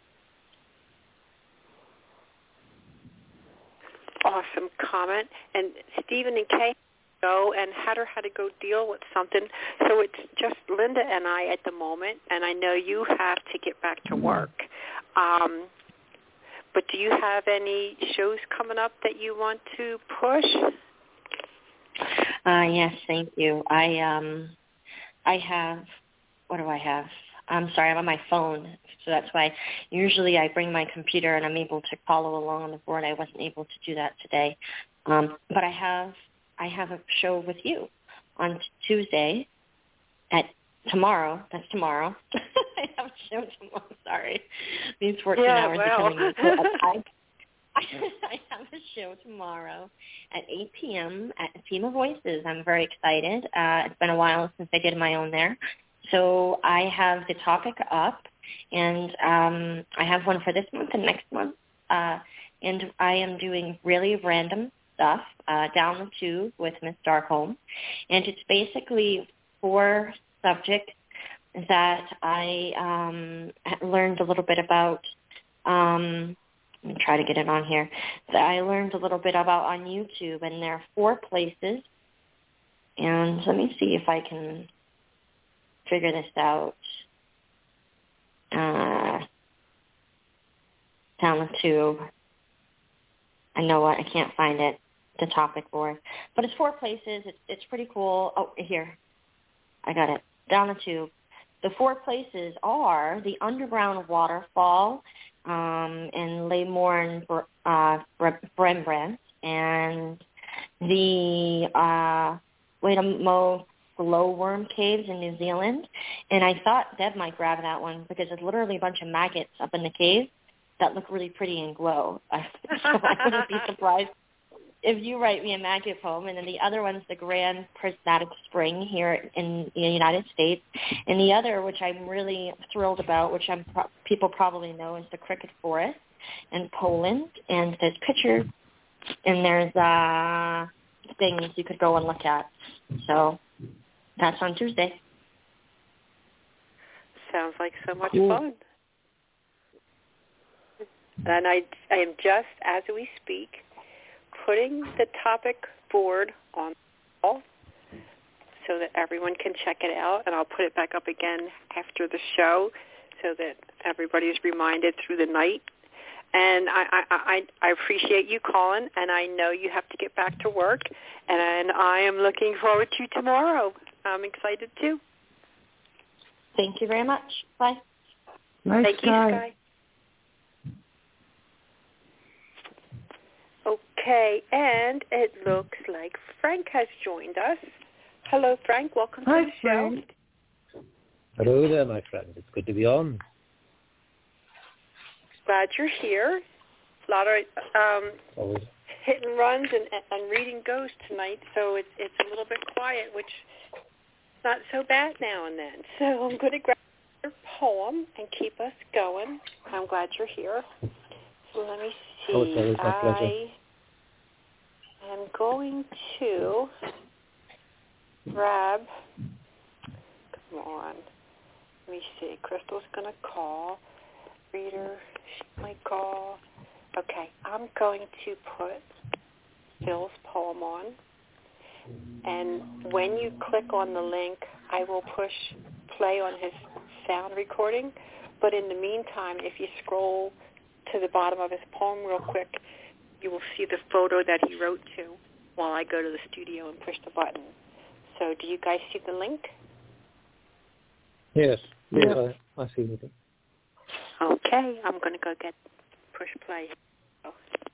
Awesome comment. And Stephen and Kay go and Hatter had to go deal with something. So it's just Linda and I at the moment, and I know you have to get back to work. Um, but do you have any shows coming up that you want to push? Uh, yes, thank you. I um, I have, what do I have? I'm sorry, I'm on my phone, so that's why usually I bring my computer and I'm able to follow along on the board. I wasn't able to do that today. Um, but I have I have a show with you on Tuesday at tomorrow. That's tomorrow. I have a show tomorrow. Sorry. These fourteen yeah, hours well. are coming in. I, I have a show tomorrow at eight p.m. at Team of Voices. I'm very excited. Uh, it's been a while since I did my own there. So I have the topic up, and um, I have one for this month and next month. Uh, and I am doing really random stuff, uh, down the tube with Miss Darkholm. And it's basically four subjects that I um, learned a little bit about. Um, let me try to get it on here. That I learned a little bit about on YouTube, and there are four places. And let me see if I can figure this out. Uh, down the tube. I know what, I can't find it, the topic board. But it's four places. It's, it's pretty cool. Oh, here. I got it. Down the tube. The four places are the underground waterfall um, in Leymore and uh, Rembrandt, and the uh, Wadamo glowworm caves in New Zealand. And I thought Deb might grab that one because it's literally a bunch of maggots up in the cave that look really pretty and glow. So I wouldn't be surprised if you write me a maggot poem. And then the other one's the Grand Prismatic Spring here in the United States. And the other, which I'm really thrilled about, which I'm pro- people probably know, is the Cricket Forest in Poland. And there's pictures and there's uh, things you could go and look at. So that's on Tuesday. Sounds like so much cool. fun. And I, I am just, as we speak, putting the topic board on the wall so that everyone can check it out. And I'll put it back up again after the show so that everybody is reminded through the night. And I, I, I, I appreciate you calling, and I know you have to get back to work. And I am looking forward to tomorrow. I'm excited too. Thank you very much. Bye. Nice Thank you, Sky. Sky. Okay, and it looks like Frank has joined us. Hello, Frank. Welcome Hi, to the show. Frank. Hello there, my friend. It's good to be on. Glad you're here. A lot of um, Always. hit and runs and, and reading goes tonight, so it's it's a little bit quiet, which is not so bad now and then. So I'm going to grab your poem and keep us going. I'm glad you're here. So let me see. Oh, it's always my pleasure. I am going to grab, come on, let me see, Crystal's going to call, reader, she might call. Okay, I'm going to put Phil's poem on, and when you click on the link, I will push play on his sound recording, but in the meantime, if you scroll to the bottom of his poem real quick, you will see the photo that he wrote to while I go to the studio and push the button. So do you guys see the link? Yes, yes, Yeah. I, I see it. Okay, I'm going to go get push play. Oh.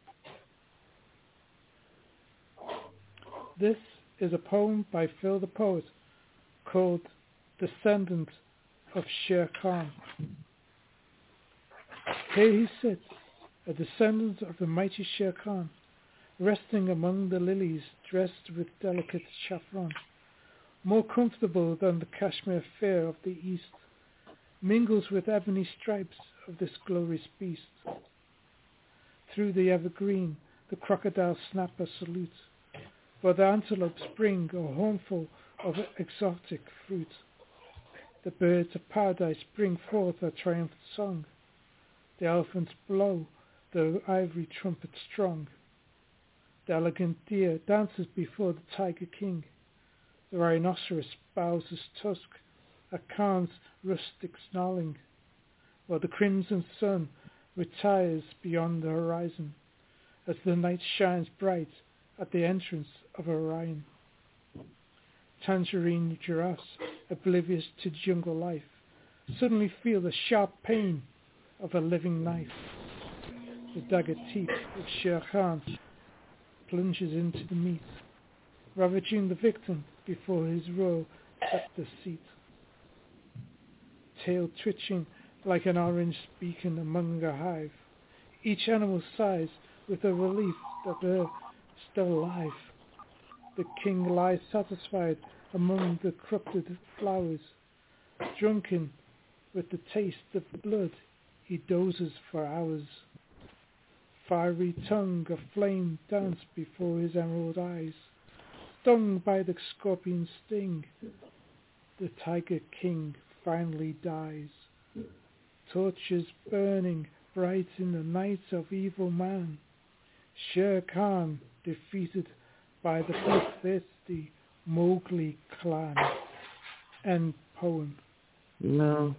This is a poem by Phil the Poet called Descendant of Shere Khan. Here he sits, a descendant of the mighty Shere Khan, resting among the lilies dressed with delicate saffron, more comfortable than the cashmere fare of the east, mingles with ebony stripes of this glorious beast. Through the evergreen the crocodile snap a salute, where the antelopes bring a hornful of exotic fruit. The birds of paradise bring forth a triumphant song. The elephants blow their ivory trumpet strong. The elegant deer dances before the tiger king. The rhinoceros bows his tusk at Khan's rustic snarling, while the crimson sun retires beyond the horizon as the night shines bright at the entrance of Orion. Tangerine giraffes, oblivious to jungle life, suddenly feel the sharp pain of a living knife. The dagger teeth of Shere Khan plunges into the meat, ravaging the victim before his royal scepter seat. Tail twitching like an orange beacon among a hive, each animal sighs with a relief that they're still alive. The king lies satisfied among the corrupted flowers. Drunken with the taste of blood, he dozes for hours. Fiery tongue of flame dance before his emerald eyes. Stung by the scorpion's sting, the tiger king finally dies. Torches burning bright in the night of evil man. Shere Khan defeated by the bloodthirsty Mowgli clan. End poem. No.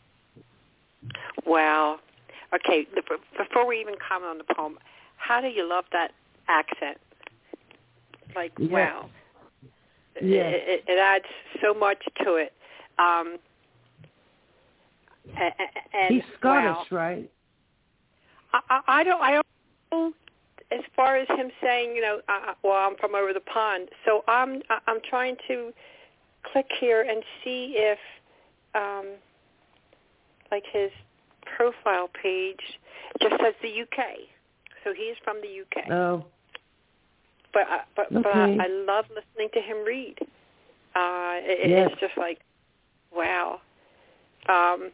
Wow. Okay, the, before we even comment on the poem, how do you love that accent? Like, Yeah. wow. Yeah. It, it, it adds so much to it. Um, and, and He's Scottish, wow. right? I, I, I don't. I don't know as far as him saying, you know, uh, well, I'm from over the pond. So I'm. I'm trying to click here and see if, um, like his profile page just says the U K. So he's from the U K. Oh. But uh, but Okay. but I, I love listening to him read. Uh, it, yes. It's just like, wow. Um,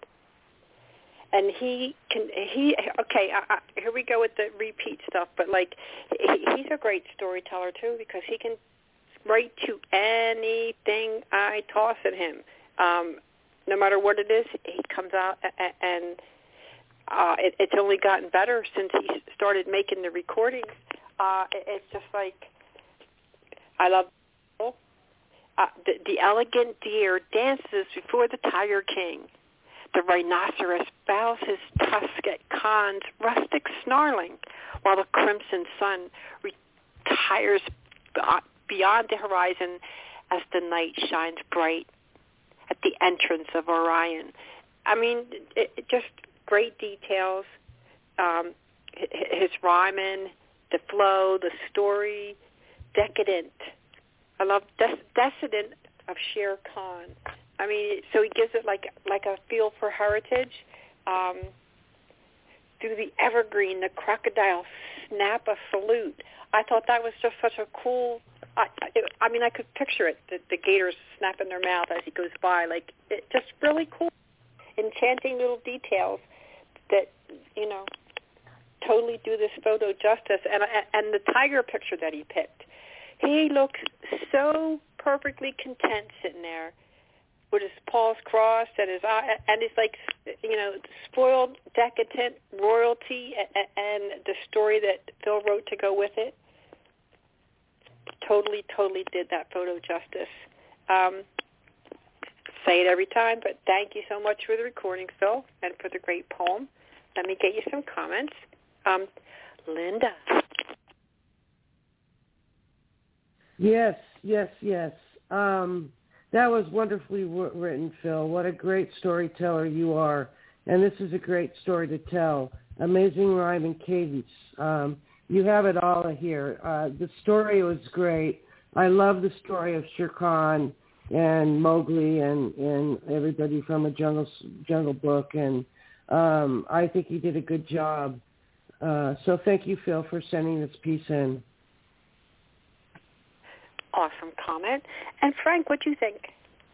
and he can he okay. I, I, here we go with the repeat stuff. But like, he, he's a great storyteller too, because he can write to anything I toss at him. Um, no matter what it is, he comes out and uh, it, it's only gotten better since he started making the recordings. Uh, it, it's just like, I love uh, the, the elegant deer dances before the tiger king. The rhinoceros bows his tusk at Khan's rustic snarling, while the crimson sun retires beyond the horizon as the night shines bright at the entrance of Orion. I mean, it, it just great details. Um, his rhyming, the flow, the story, decadent. I love des- decadent of Shere Khan. I mean, so he gives it like like a feel for heritage. Um, through the evergreen, the crocodile snap a salute. I thought that was just such a cool. I, it, I mean, I could picture it, the, the gators snapping their mouth as he goes by. Like, it, just really cool, enchanting little details that, you know, totally do this photo justice. And and the tiger picture that he picked, he looks so perfectly content sitting there with his paws crossed and his eye, and he's like, you know, spoiled, decadent royalty, and, and the story that Phil wrote to go with it. Totally, totally did that photo justice. Um, say it every time, but thank you so much for the recording, Phil, and for the great poem. Let me get you some comments. Um, Linda, Yes, yes, yes. Um, that was wonderfully w- written, Phil. What a great storyteller you are. And this is a great story to tell. Amazing rhyme and cadence. Um, you have it all here. Uh, the story was great. I love the story of Shere Khan and Mowgli and, and everybody from a Jungle Jungle Book. And um, I think you did a good job. Uh, so thank you, Phil, for sending this piece in. Awesome comment. And Frank, what do you think?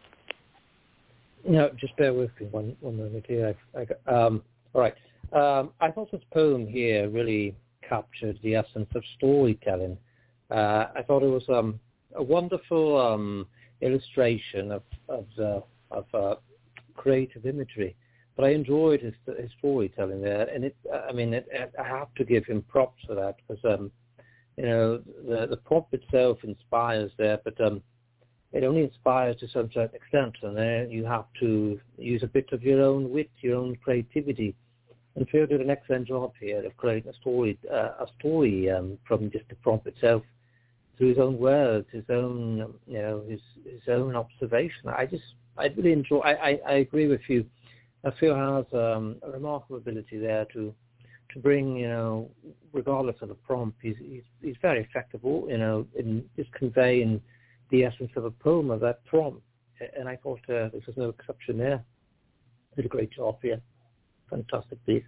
No, just bear with me one, one moment here. I, I, um, all right. Um, I thought this poem here really captured the essence of storytelling. Uh, I thought it was um, a wonderful um, illustration of of, the, of uh, creative imagery. But I enjoyed his, his storytelling there, and it. I mean, it, I have to give him props for that because um, you know the the prompt itself inspires there, but um, it only inspires to some certain extent, and there you have to use a bit of your own wit, your own creativity. And Phil did an excellent job here of creating a story, uh, a story um, from just the prompt itself, through his own words, his own, you know, his his own observation. I just, I really enjoy. I, I, I agree with you. I Phil has um, a remarkable ability there to to bring, you know, regardless of the prompt, he's he's, he's very effective, you know, in just conveying the essence of a poem of that prompt. And I thought uh, this was no exception there. Did a great job here. Fantastic piece.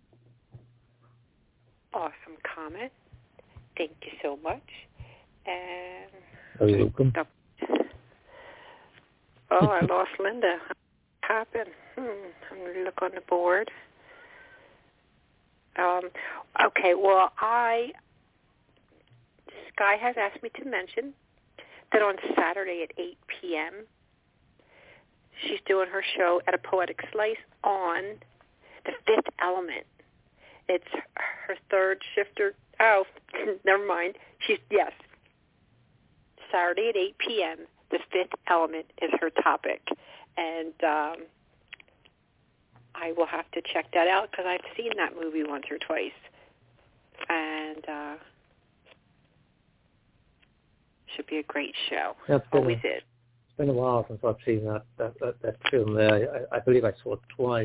Awesome comment. Thank you so much. And oh, you're welcome. Oh, I lost Linda. What happened? Hmm. I'm going to look on the board. Um, okay, well, I, Sky has asked me to mention that on Saturday at eight p.m., she's doing her show at a Poetic Slice on the fifth element. It's her third shifter. Oh, never mind. She's, yes. Saturday at eight p.m., the fifth element is her topic. And um, I will have to check that out because I've seen that movie once or twice. And uh, should be a great show. That's Always a, is. It's been a while since I've seen that that, that, that film there. I, I believe I saw it twice.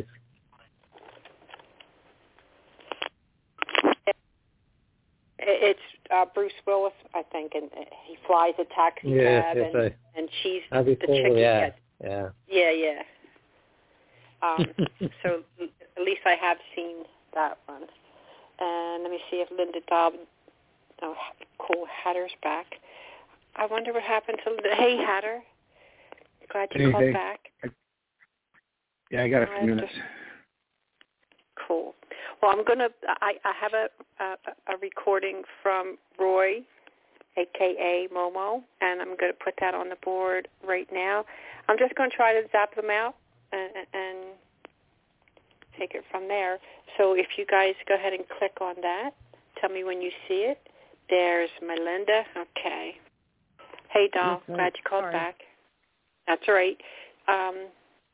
It's uh, Bruce Willis, I think, and he flies a taxi yes, cab, yes, and, I, and she's I the recall, chick he yeah, gets. yeah. Yeah, yeah. Um, so at least I have seen that one. And let me see if Linda Dobbs, oh, cool, Hatter's back. I wonder what happened to Linda. Hey, Hatter. Glad you hey, called hey. back. Yeah, I got a few I minutes. Just, cool. Well, I'm going to, I, I have a, a, a recording from Roy, a k a. Momo, and I'm going to put that on the board right now. I'm just going to try to zap them out and, and take it from there. So if you guys go ahead and click on that, tell me when you see it. There's Melinda. Okay. Hey, doll. Yes, Glad you called sorry. back. That's all right. Um,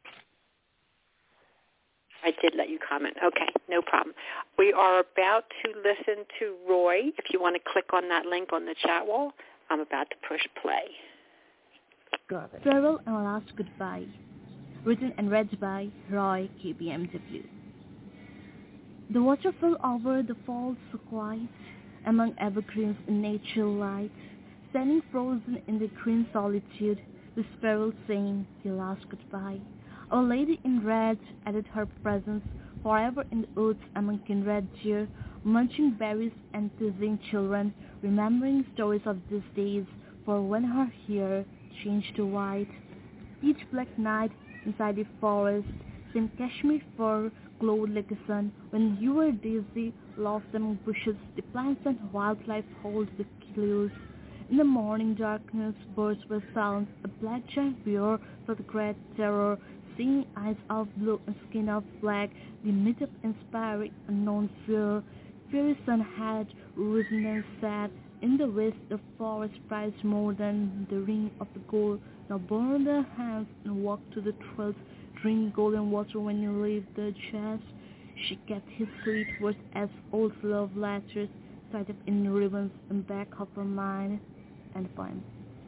I did let you comment. Okay, no problem. We are about to listen to Roy. If you want to click on that link on the chat wall, I'm about to push play. Got it. Farewell and Last Goodbye. Written and read by Roy K B M W. The waterfall over the falls so quiet, among evergreens in natural light, standing frozen in the green solitude, the sparrow saying your last goodbye. Our Lady in Red added her presence forever in the woods among kindred deer, munching berries and teasing children, remembering stories of these days, for when her hair changed to white. Each black night inside the forest seemed cashmere fur glowed like the sun. When you were dizzy, lost among bushes, the plants and wildlife hold the clues. In the morning darkness, birds were silent. A black giant bear saw the great terror, seeing eyes of blue and skin of black, the myth of inspiring unknown fear. Fairy sun had risen and set. In the west, the forest prized more than the ring of the gold. Now burn their hands and walk to the trails. Drink golden water when you leave the chest. She kept his sweet words as old love letters, tied up in ribbons and back of her mind. And fine.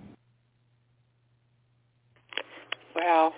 Wow.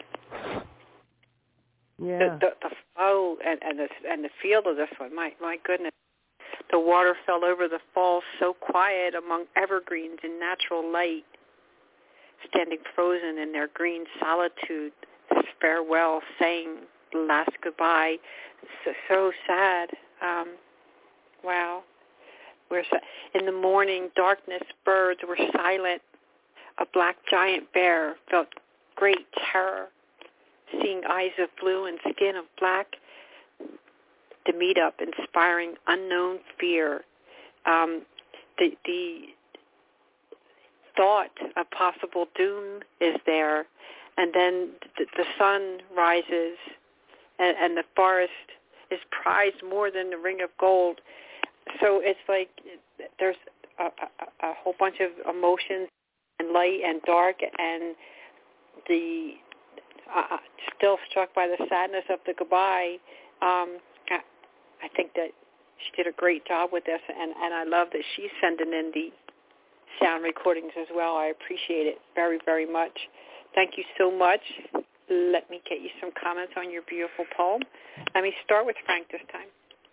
Yeah. The, the, the flow and, and the and the feel of this one, my my goodness. The water fell over the falls so quiet among evergreens in natural light, standing frozen in their green solitude, this farewell, saying the last goodbye. So, so sad. Um, wow. We're so, in the morning, darkness, birds were silent. A black giant bear felt great terror, seeing eyes of blue and skin of black. The meetup, inspiring unknown fear. Um, the, the thought of possible doom is there, and then the, the sun rises, and, and the forest is prized more than the ring of gold. So it's like there's a, a, a whole bunch of emotions, and light and dark, and the uh, still struck by the sadness of the goodbye. Um, I, I think that she did a great job with this, and, and I love that she's sending in the sound recordings as well. I appreciate it very, very much. Thank you so much. Let me get you some comments on your beautiful poem. Let me start with Frank this time.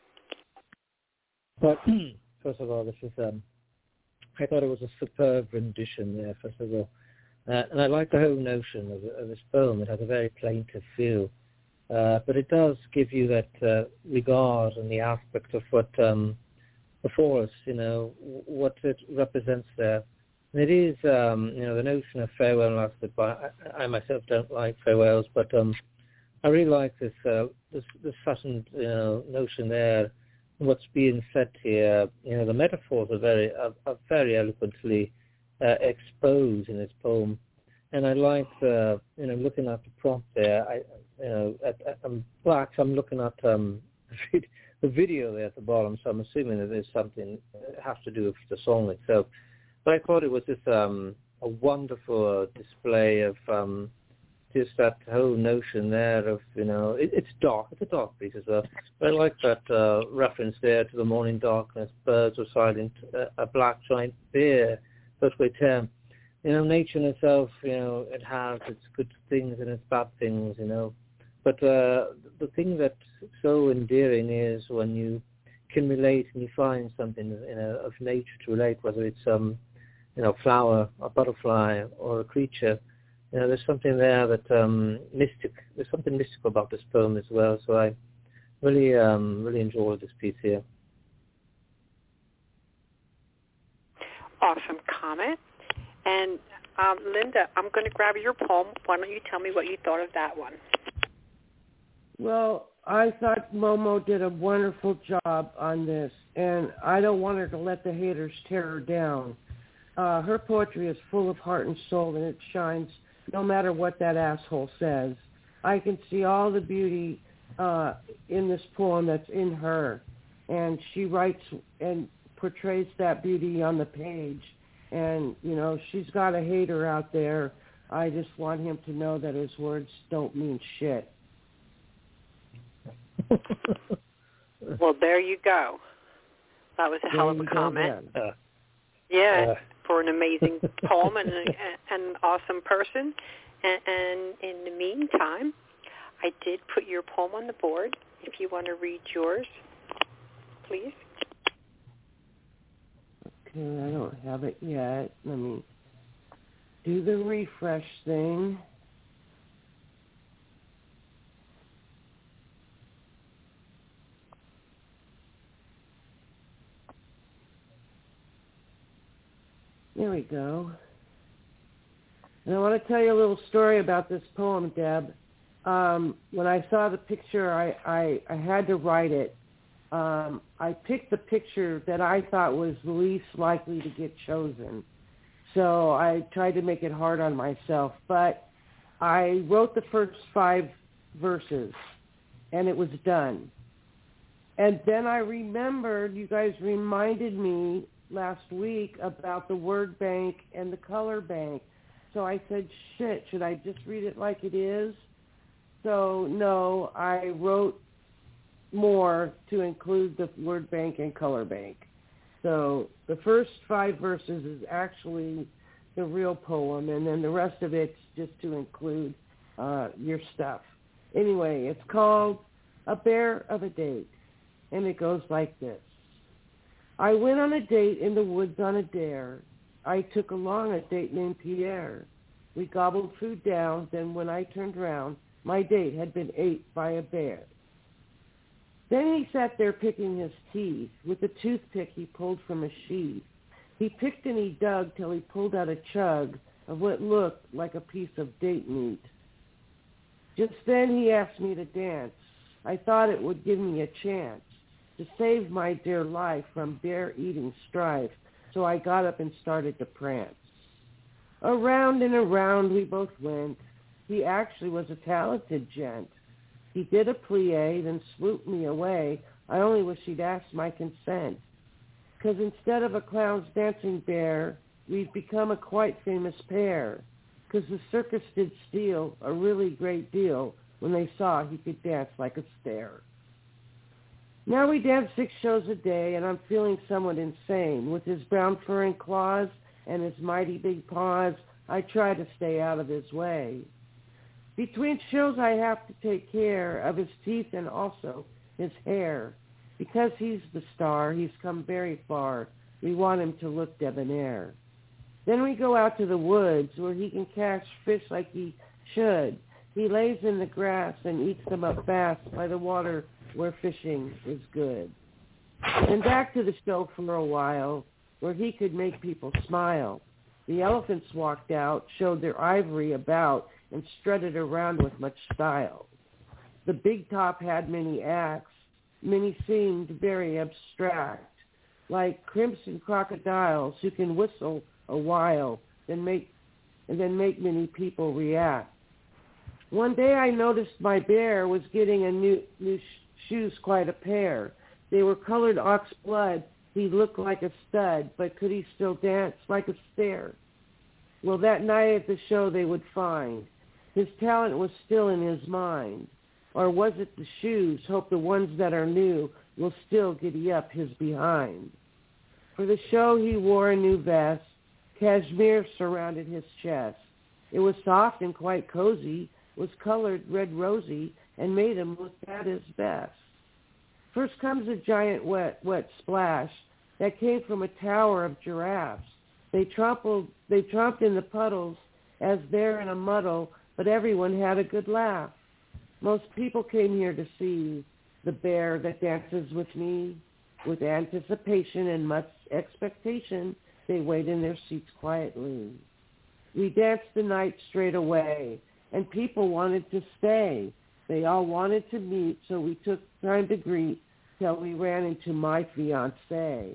Well, first of all, this is, um, I thought it was a superb rendition there, first of all. Uh, and I like the whole notion of, of this poem. It has a very plaintive feel. Uh, but it does give you that uh, regard and the aspect of what um, the forest, you know, what it represents there. And it is, um, you know, the notion of farewell and last goodbye. I, I myself don't like farewells, but um, I really like this, uh, this, this certain, you know, notion there. What's being said here, you know, the metaphors are very, are, are very eloquently uh, exposed in this poem. And I like, uh, you know, looking at the prompt there. I, you know, at, at, I'm black, so I'm looking at um, the video there at the bottom. So I'm assuming that there's something that has to do with the song itself. But I thought it was just um, a wonderful display of um, just that whole notion there of, you know, it, it's dark. It's a dark piece as well. But I like that uh, reference there to the morning darkness. Birds were silent. Uh, a black giant bear, first way term. You know, nature in itself, you know, it has its good things and its bad things, you know. But uh, the thing that's so endearing is when you can relate and you find something, you know, of nature to relate, whether it's, um, you know, flower, a butterfly, or a creature. You know, there's something there that um, mystic. There's something mystical about this poem as well. So I really, um, really enjoyed this piece here. Awesome comment. And um, Linda, I'm going to grab your poem. Why don't you tell me what you thought of that one? Well, I thought Momo did a wonderful job on this, and I don't want her to let the haters tear her down. Uh, her poetry is full of heart and soul, and it shines no matter what that asshole says. I can see all the beauty uh, in this poem that's in her, and she writes and portrays that beauty on the page. And, you know, she's got a hater out there. I just want him to know that his words don't mean shit. Well, there you go. That was a there hell of a comment. Uh, yeah, uh, for an amazing poem and, and an awesome person. And, and in the meantime, I did put your poem on the board. If you want to read yours, please. Okay, I don't have it yet. Let me do the refresh thing. There we go. And I want to tell you a little story about this poem, Deb. Um, when I saw the picture, I, I, I had to write it. Um, I picked the picture that I thought was least likely to get chosen. So I tried to make it hard on myself. But I wrote the first five verses, and it was done. And then I remembered, you guys reminded me last week about the word bank and the color bank. So I said, shit, should I just read it like it is? So, no, I wrote more to include the word bank and color bank. So the first five verses is actually the real poem, and then the rest of it's just to include uh, your stuff. Anyway, it's called A Bear of a Date, and it goes like this. I went on a date in the woods on a dare. I took along a date named Pierre. We gobbled food down, then when I turned round, my date had been ate by a bear. Then he sat there picking his teeth with a toothpick he pulled from a sheath. He picked and he dug till he pulled out a chug of what looked like a piece of date meat. Just then he asked me to dance. I thought it would give me a chance to save my dear life from bear-eating strife, so I got up and started to prance. Around and around we both went. He actually was a talented gent. He did a plie, then swooped me away. I only wish he'd asked my consent. 'Cause instead of a clown's dancing bear, we've become a quite famous pair. 'Cause the circus did steal a really great deal when they saw he could dance like a stair. Now we dance six shows a day, and I'm feeling somewhat insane. With his brown fur and claws and his mighty big paws, I try to stay out of his way. Between shows I have to take care of his teeth and also his hair. Because he's the star, he's come very far. We want him to look debonair. Then we go out to the woods where he can catch fish like he should. He lays in the grass and eats them up fast by the water where fishing is good. And back to the show for a while where he could make people smile. The elephants walked out, showed their ivory about, and strutted around with much style. The big top had many acts. Many seemed very abstract, like crimson crocodiles who can whistle a while then make, and then make many people react. One day I noticed my bear was getting a new, new sh- shoes, quite a pair. They were colored ox blood. He looked like a stud, but could he still dance like a stare? Well, that night at the show they would find his talent was still in his mind. Or was it the shoes? Hope the ones that are new will still giddy up his behind. For the show he wore a new vest. Cashmere surrounded his chest. It was soft and quite cozy, was colored red rosy, and made him look at his best. First comes a giant wet, wet splash that came from a tower of giraffes. They trampled, they tromped in the puddles as they're in a muddle, but everyone had a good laugh. Most people came here to see the bear that dances with me. With anticipation and much expectation, they wait in their seats quietly. We danced the night straight away, and people wanted to stay. They all wanted to meet, so we took time to greet till we ran into my fiancé.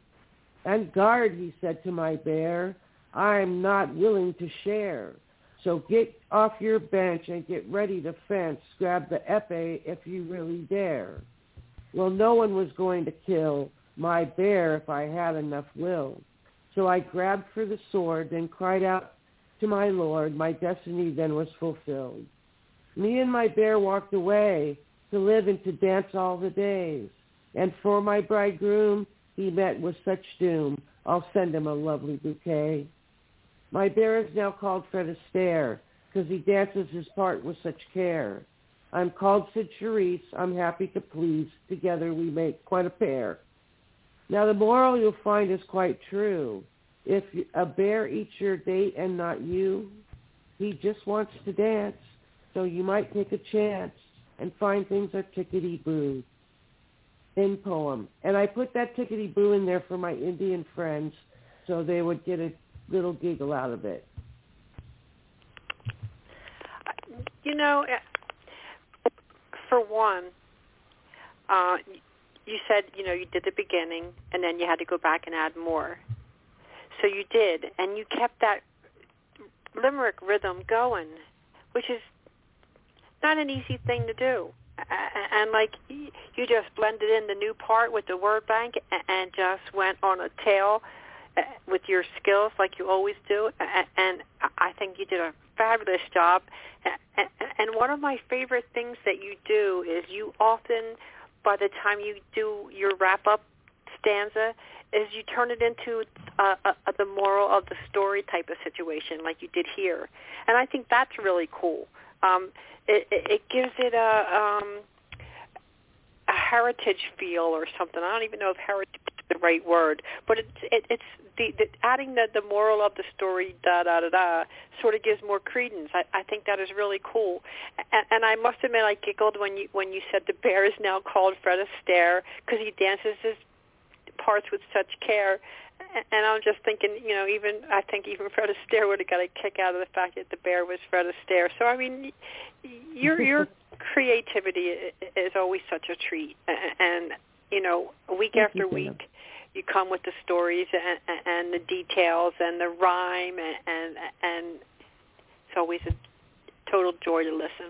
And guard, he said to my bear, I'm not willing to share. So get off your bench and get ready to fence. Grab the épée if you really dare. Well, no one was going to kill my bear if I had enough will. So I grabbed for the sword and cried out to my lord. My destiny then was fulfilled. Me and my bear walked away to live and to dance all the days. And for my bridegroom, he met with such doom. I'll send him a lovely bouquet. My bear is now called Fred Astaire, because he dances his part with such care. I'm called Sid Charisse. I'm happy to please. Together we make quite a pair. Now the moral you'll find is quite true. If a bear eats your date and not you, he just wants to dance. So you might take a chance and find things are tickety-boo. End poem. And I put that tickety-boo in there for my Indian friends so they would get a little giggle out of it. You know, for one, uh, you said, you know, you did the beginning and then you had to go back and add more. So you did, and you kept that limerick rhythm going, which is not an easy thing to do. And like you just blended in the new part with the word bank and just went on a tail with your skills like you always do. And I think you did a fabulous job. And one of my favorite things that you do is you often, by the time you do your wrap-up stanza, is you turn it into uh, uh, the moral of the story type of situation like you did here. And I think that's really cool. Um, it, it, it gives it a, um, a heritage feel or something. I don't even know if heritage is the right word, but it's it, it's the, the adding the, the moral of the story, da da da da, sort of gives more credence. I, I think that is really cool, and, and I must admit I giggled when you when you said the bear is now called Fred Astaire because he dances his parts with such care. And I'm just thinking, you know, even I think even Fred Astaire would have got a kick out of the fact that the bear was Fred Astaire. So I mean, your your creativity is always such a treat, and you know, week Thank after you, week, you come with the stories and, and the details and the rhyme, and, and and it's always a total joy to listen.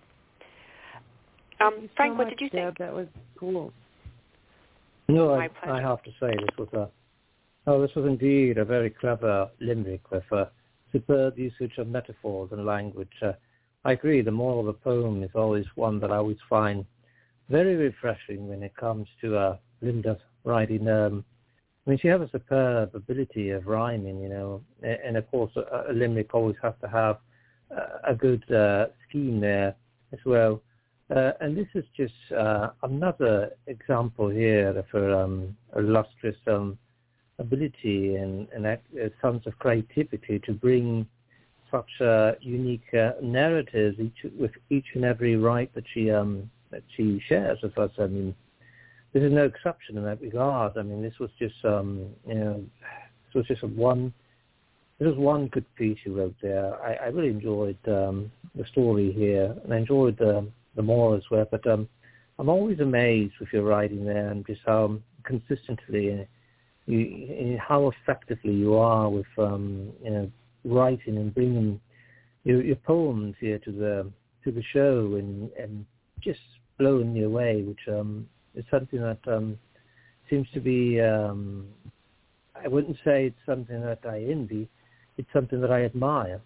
Um, Thank you Frank, so what much, did you Deb. think? That was cool. No, My I, pleasure. I have to say this was a oh, this was indeed a very clever limerick with a superb usage of metaphors and language. Uh, I agree. The moral of the poem is always one that I always find very refreshing when it comes to uh, Linda writing. Um, I mean, she has a superb ability of rhyming, you know, and, and of course, a, a limerick always has to have a, a good uh, scheme there as well. Uh, and this is just uh, another example here of her um, illustrious um, ability and, and uh, sense of creativity to bring such uh, unique uh, narratives each, with each and every write that she um, that she shares with us. I mean, this is no exception in that regard. I mean, this was just um, you know, this was just a one. This was one good piece you wrote there. I, I really enjoyed um, the story here, and I enjoyed the the moral as well. But um, I'm always amazed with your writing there, and just how consistently, uh, you, how effectively you are with um, you know, writing and bringing your, your poems here to the to the show, and, and just blowing me away, which um, is something that um, seems to be. Um, I wouldn't say it's something that I envy. It's something that I admire.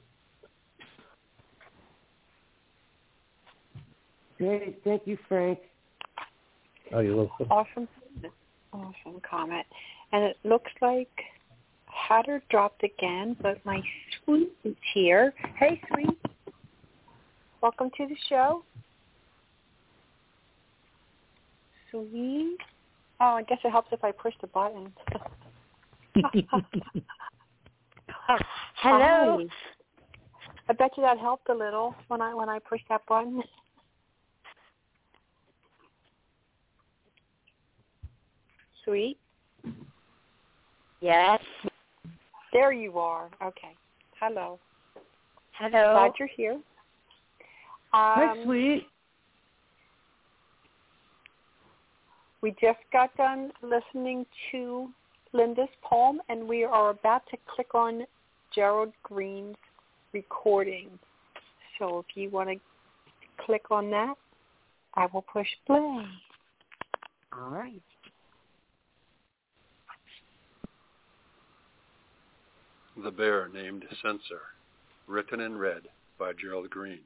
Great. Thank you, Frank. Oh, you're welcome. Awesome, awesome comment. And it looks like Hatter dropped again, but my Sweet is here. Hey, Sweet. Welcome to the show. Sweet. Oh, I guess it helps if I push the button. Hello. Hi. I bet you that helped a little when I when I pushed that button. Sweet. Yes. There you are. Okay. Hello. Hello. Glad you're here. Um, Hi, Sweet. We just got done listening to Linda's poem, and we are about to click on Gerald Green's recording. So if you want to click on that, I will push play. All right. The Bear Named Censor, written in red by Gerald Green.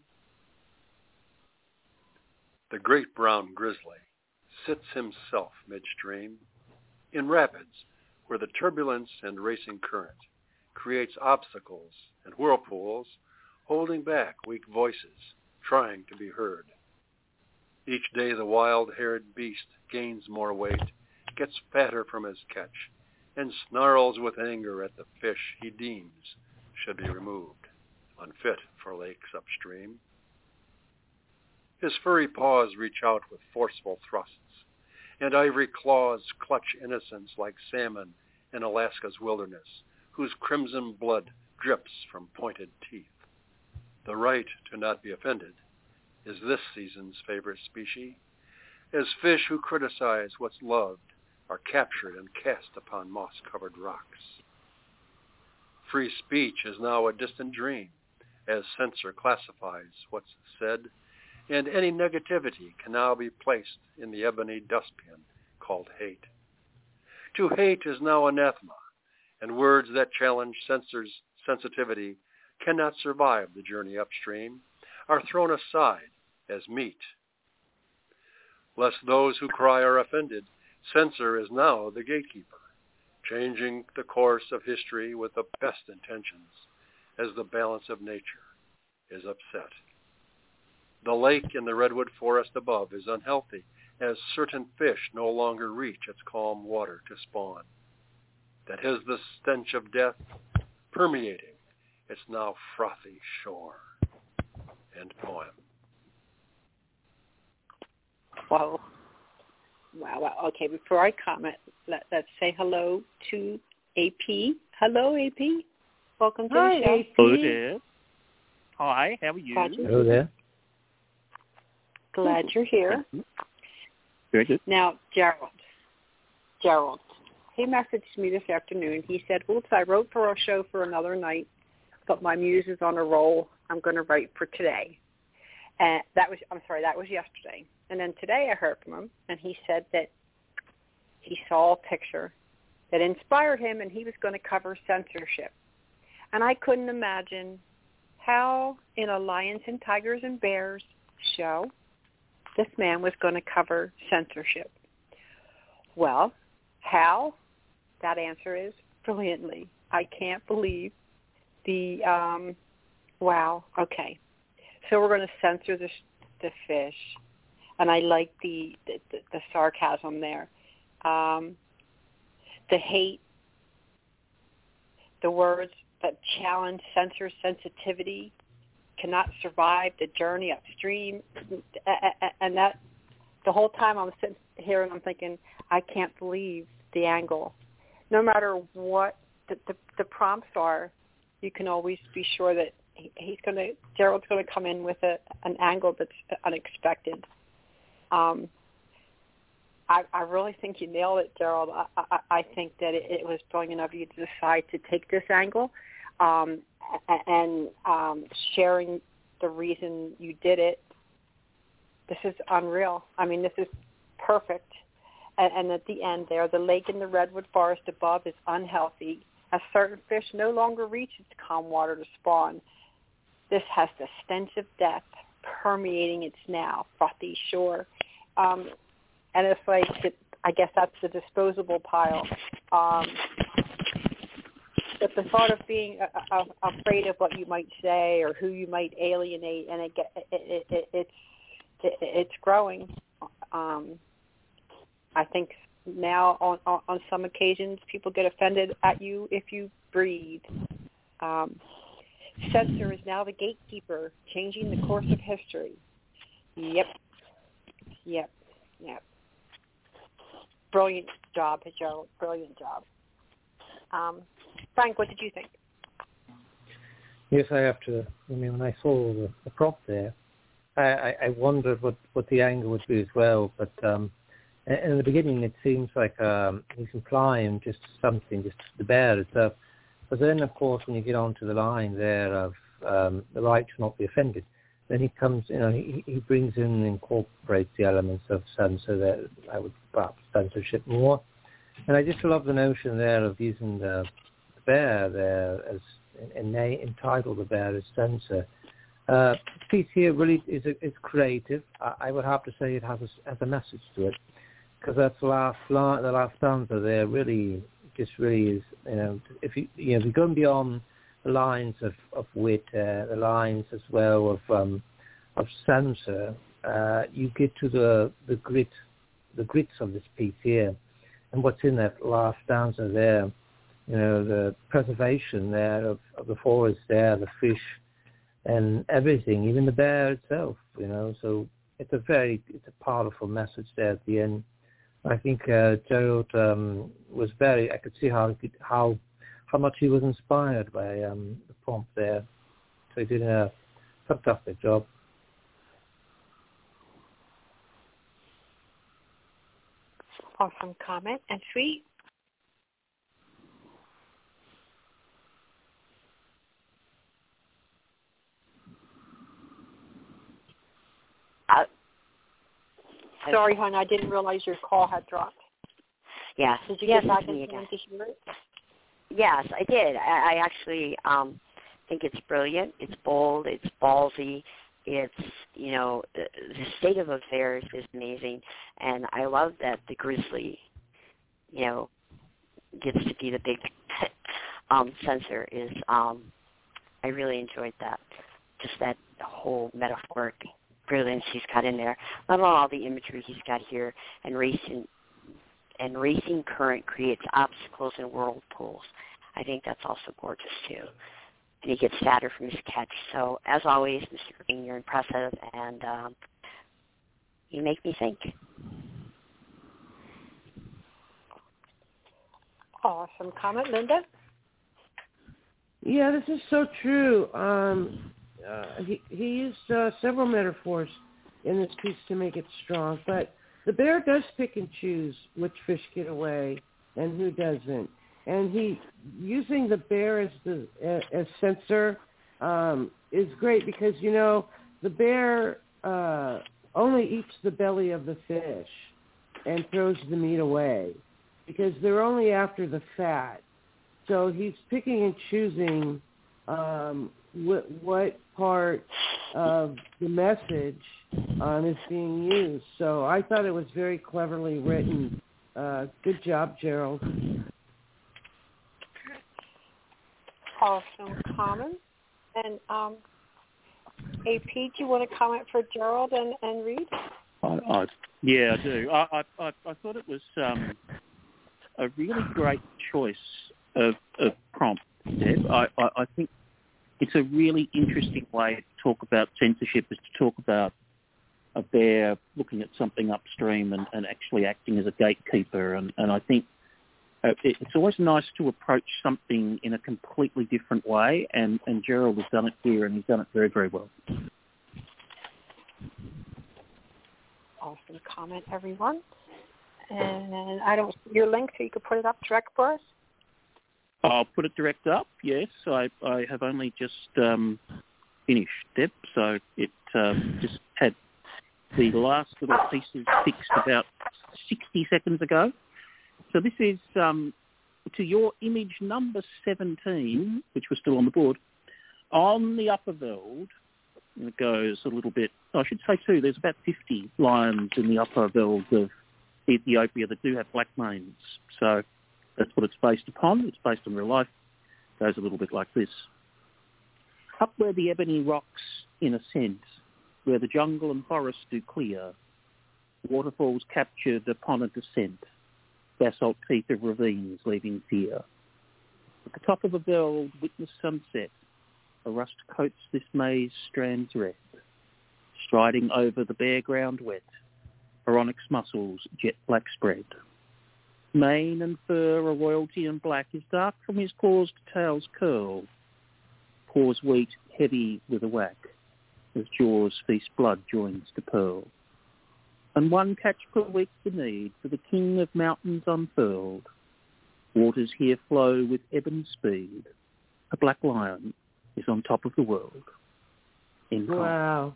The great brown grizzly sits himself midstream in rapids where the turbulence and racing current creates obstacles and whirlpools, holding back weak voices trying to be heard. Each day the wild-haired beast gains more weight, gets fatter from his catch, and snarls with anger at the fish he deems should be removed, unfit for lakes upstream. His furry paws reach out with forceful thrusts, and ivory claws clutch innocence like salmon in Alaska's wilderness, whose crimson blood drips from pointed teeth. The right to not be offended is this season's favorite species, as fish who criticize what's loved are captured and cast upon moss-covered rocks. Free speech is now a distant dream, as censor classifies what's said, and any negativity can now be placed in the ebony dustbin called hate. To hate is now anathema, and words that challenge censor's sensitivity cannot survive the journey upstream, are thrown aside as meat. Lest those who cry are offended, censor is now the gatekeeper, changing the course of history with the best intentions as the balance of nature is upset. The lake in the redwood forest above is unhealthy, as certain fish no longer reach its calm water to spawn. That is the stench of death permeating its now frothy shore. End poem. Wow. Wow, wow. Okay, before I comment, let, let's say hello to A P. Hello, A P. Welcome to Hi, the show. A P. Hello there. Hi, how are you? Hello there. Glad you're here. Very good. Now, Gerald. Gerald. He messaged me this afternoon. He said, oops, I wrote for our show for another night, but my muse is on a roll. I'm going to write for today. And that was, I'm sorry, that was yesterday. And then today I heard from him, and he said that he saw a picture that inspired him, and he was going to cover censorship. And I couldn't imagine how in a Lions and Tigers and Bears show this man was going to cover censorship. Well, how? That answer is brilliantly. I can't believe the, um, wow, okay. So we're going to censor the, the fish. And I like the, the, the sarcasm there. Um, the hate, the words that challenge censor sensitivity cannot survive the journey upstream. And that, the whole time I'm sitting here and I'm thinking, I can't believe the angle. No matter what the, the, the prompts are, you can always be sure that he, he's going to, Gerald's going to come in with a, an angle that's unexpected. Um, I, I really think you nailed it, Gerald. I, I, I think that it, it was brilliant of you to decide to take this angle, um, and um, sharing the reason you did it. This is unreal. I mean, this is perfect. And, and at the end there, the lake in the redwood forest above is unhealthy, as certain fish no longer reach its calm water to spawn. This has the stench of death permeating its now frothy shore. Um, and it's like, it, I guess that's the disposable pile. Um, but the thought of being a, a, afraid of what you might say or who you might alienate, and it, it, it, it, it's it, it's growing. Um, I think now on, on, on some occasions people get offended at you if you breathe. Um, Censor is now the gatekeeper, changing the course of history. Yep. Yep. Yep. Brilliant job, Joe. Brilliant job. Um, Frank, what did you think? Yes, I have to. I mean, when I saw the, the prop there, I, I, I wondered what, what the angle would be as well. But um, in the beginning, it seems like um, he's implying just something, just the bear itself. But then, of course, when you get onto the line there of um, the right to not be offended, then he comes, you know, he, he brings in and incorporates the elements of censor that I would perhaps censorship more. And I just love the notion there of using the, the bear there as, and they entitle the bear as censor. Uh, this piece here really is a, is creative. I, I would have to say it has a, has a message to it, because that's the last line, the last stanza there really just really is, you know, if you, you know, if you're going beyond the lines of, of wit, uh, the lines as well of um, of censor, uh, you get to the, the grit, the grits of this piece here. And what's in that last stanza there, you know, the preservation there of, of the forest there, the fish and everything, even the bear itself, you know. So it's a very, it's a powerful message there at the end. I think uh, Gerald um, was very, I could see how how how much he was inspired by um, the prompt there. So he did a fantastic job. Awesome comment. And Sweet? Uh, Sorry, hon, I didn't realize your call had dropped. Yes. Did you yes, get back it's me in time again. to hear it? Yes, I did. I, I actually um, think it's brilliant. It's bold. It's ballsy. It's, you know, the, the state of affairs is amazing. And I love that the grizzly, you know, gets to be the big um, censor. Is um, I really enjoyed that. Just that whole metaphoric brilliance he's got in there. Not all the imagery he's got here, and racing and racing current creates obstacles and whirlpools. I think that's also gorgeous too. And he gets sadder from his catch. So as always, Mister Green, you're impressive, and um, you make me think. Awesome comment, Linda. Yeah, this is so true. Um, uh, he, he used uh, several metaphors in this piece to make it strong, but the bear does pick and choose which fish get away and who doesn't. And he using the bear as the as censor um, is great because, you know, the bear uh, only eats the belly of the fish and throws the meat away because they're only after the fat. So he's picking and choosing um, what, what part of the message um, is being used. So I thought it was very cleverly written. Uh, good job, Gerald. Awesome comment. And um, A P, do you want to comment for Gerald and, and Reed? I, I, yeah, I do. I, I, I thought it was um, a really great choice of, of prompt, Deb. I, I, I think it's a really interesting way to talk about censorship is to talk about a bear looking at something upstream and, and actually acting as a gatekeeper. And, and I think uh, it, it's always nice to approach something in a completely different way, and, and Gerald has done it here, and he's done it very, very well. Awesome comment, everyone. And I don't see your link, so you could put it up direct for us. I'll put it direct up, yes. I, I have only just um, finished, Deb, so it uh, just had the last little pieces fixed about sixty seconds ago. So this is um, to your image number seventeen, which was still on the board, on the upper veld. And it goes a little bit, I should say too, there's about fifty lions in the upper veld of Ethiopia that do have black manes. So that's what it's based upon. It's based on real life. It goes a little bit like this. Up where the ebony rocks in ascent, where the jungle and forest do clear, waterfalls captured upon a descent, basalt teeth of ravines leaving fear. At the top of a veld, witness sunset, a rust coats this maze strands red, striding over the bare ground wet, her onyx muscles jet black spread. Mane and fur are royalty and black, is dark from his paws to tail's curl, paws wheat heavy with a whack, as jaws feast blood joins to pearl. And one catch per week the need for the king of mountains unfurled. Waters here flow with ebon speed. A black lion is on top of the world. In wow.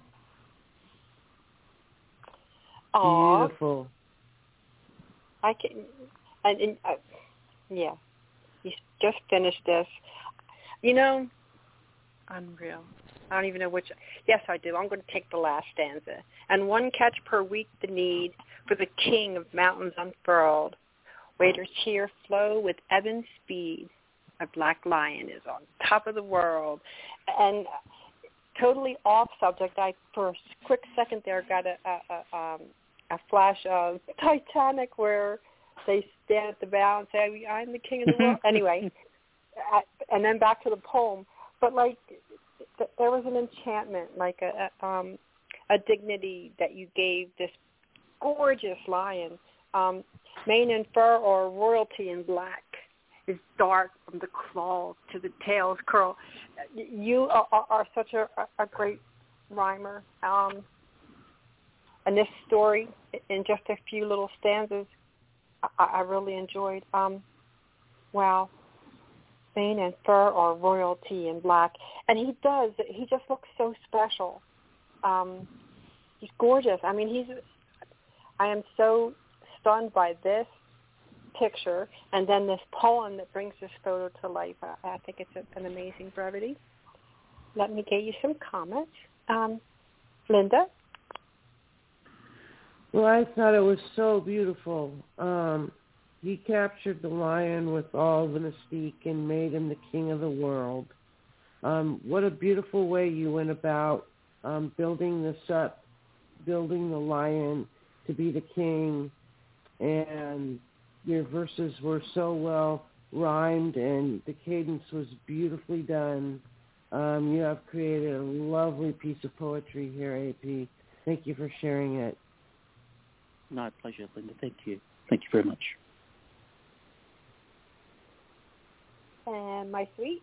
Aww. Beautiful. I can, and, and uh, yeah, you just finished this. You know, unreal. I don't even know which. Yes, I do. I'm going to take the last stanza. And one catch per week the need for the king of mountains unfurled. Waders here flow with ebon speed. A black lion is on top of the world. And totally off subject, I for a quick second there got a a, a, um, a flash of Titanic where they stand at the bow and say, "I'm the king of the world." Anyway, and then back to the poem. But like, there was an enchantment, like a, a, um, a dignity that you gave this gorgeous lion. Um, mane and fur or royalty in black is dark from the claws to the tail's curl. You are, are, are such a, a great rhymer. Um, and this story, in just a few little stanzas, I, I really enjoyed. Um, wow. Mane and fur or royalty in black. And he does. He just looks so special. Um, he's gorgeous. I mean, he's. I am so stunned by this picture and then this poem that brings this photo to life. I, I think it's a, an amazing brevity. Let me get you some comments. Um, Linda? Well, I thought it was so beautiful. Um, he captured the lion with all the mystique and made him the king of the world. Um, what a beautiful way you went about um, building this up building the lion to be the king, and your verses were so well rhymed, and the cadence was beautifully done. Um, you have created a lovely piece of poetry here, A P. Thank you for sharing it. My pleasure, Linda. Thank you. Thank you very much. And my sweet.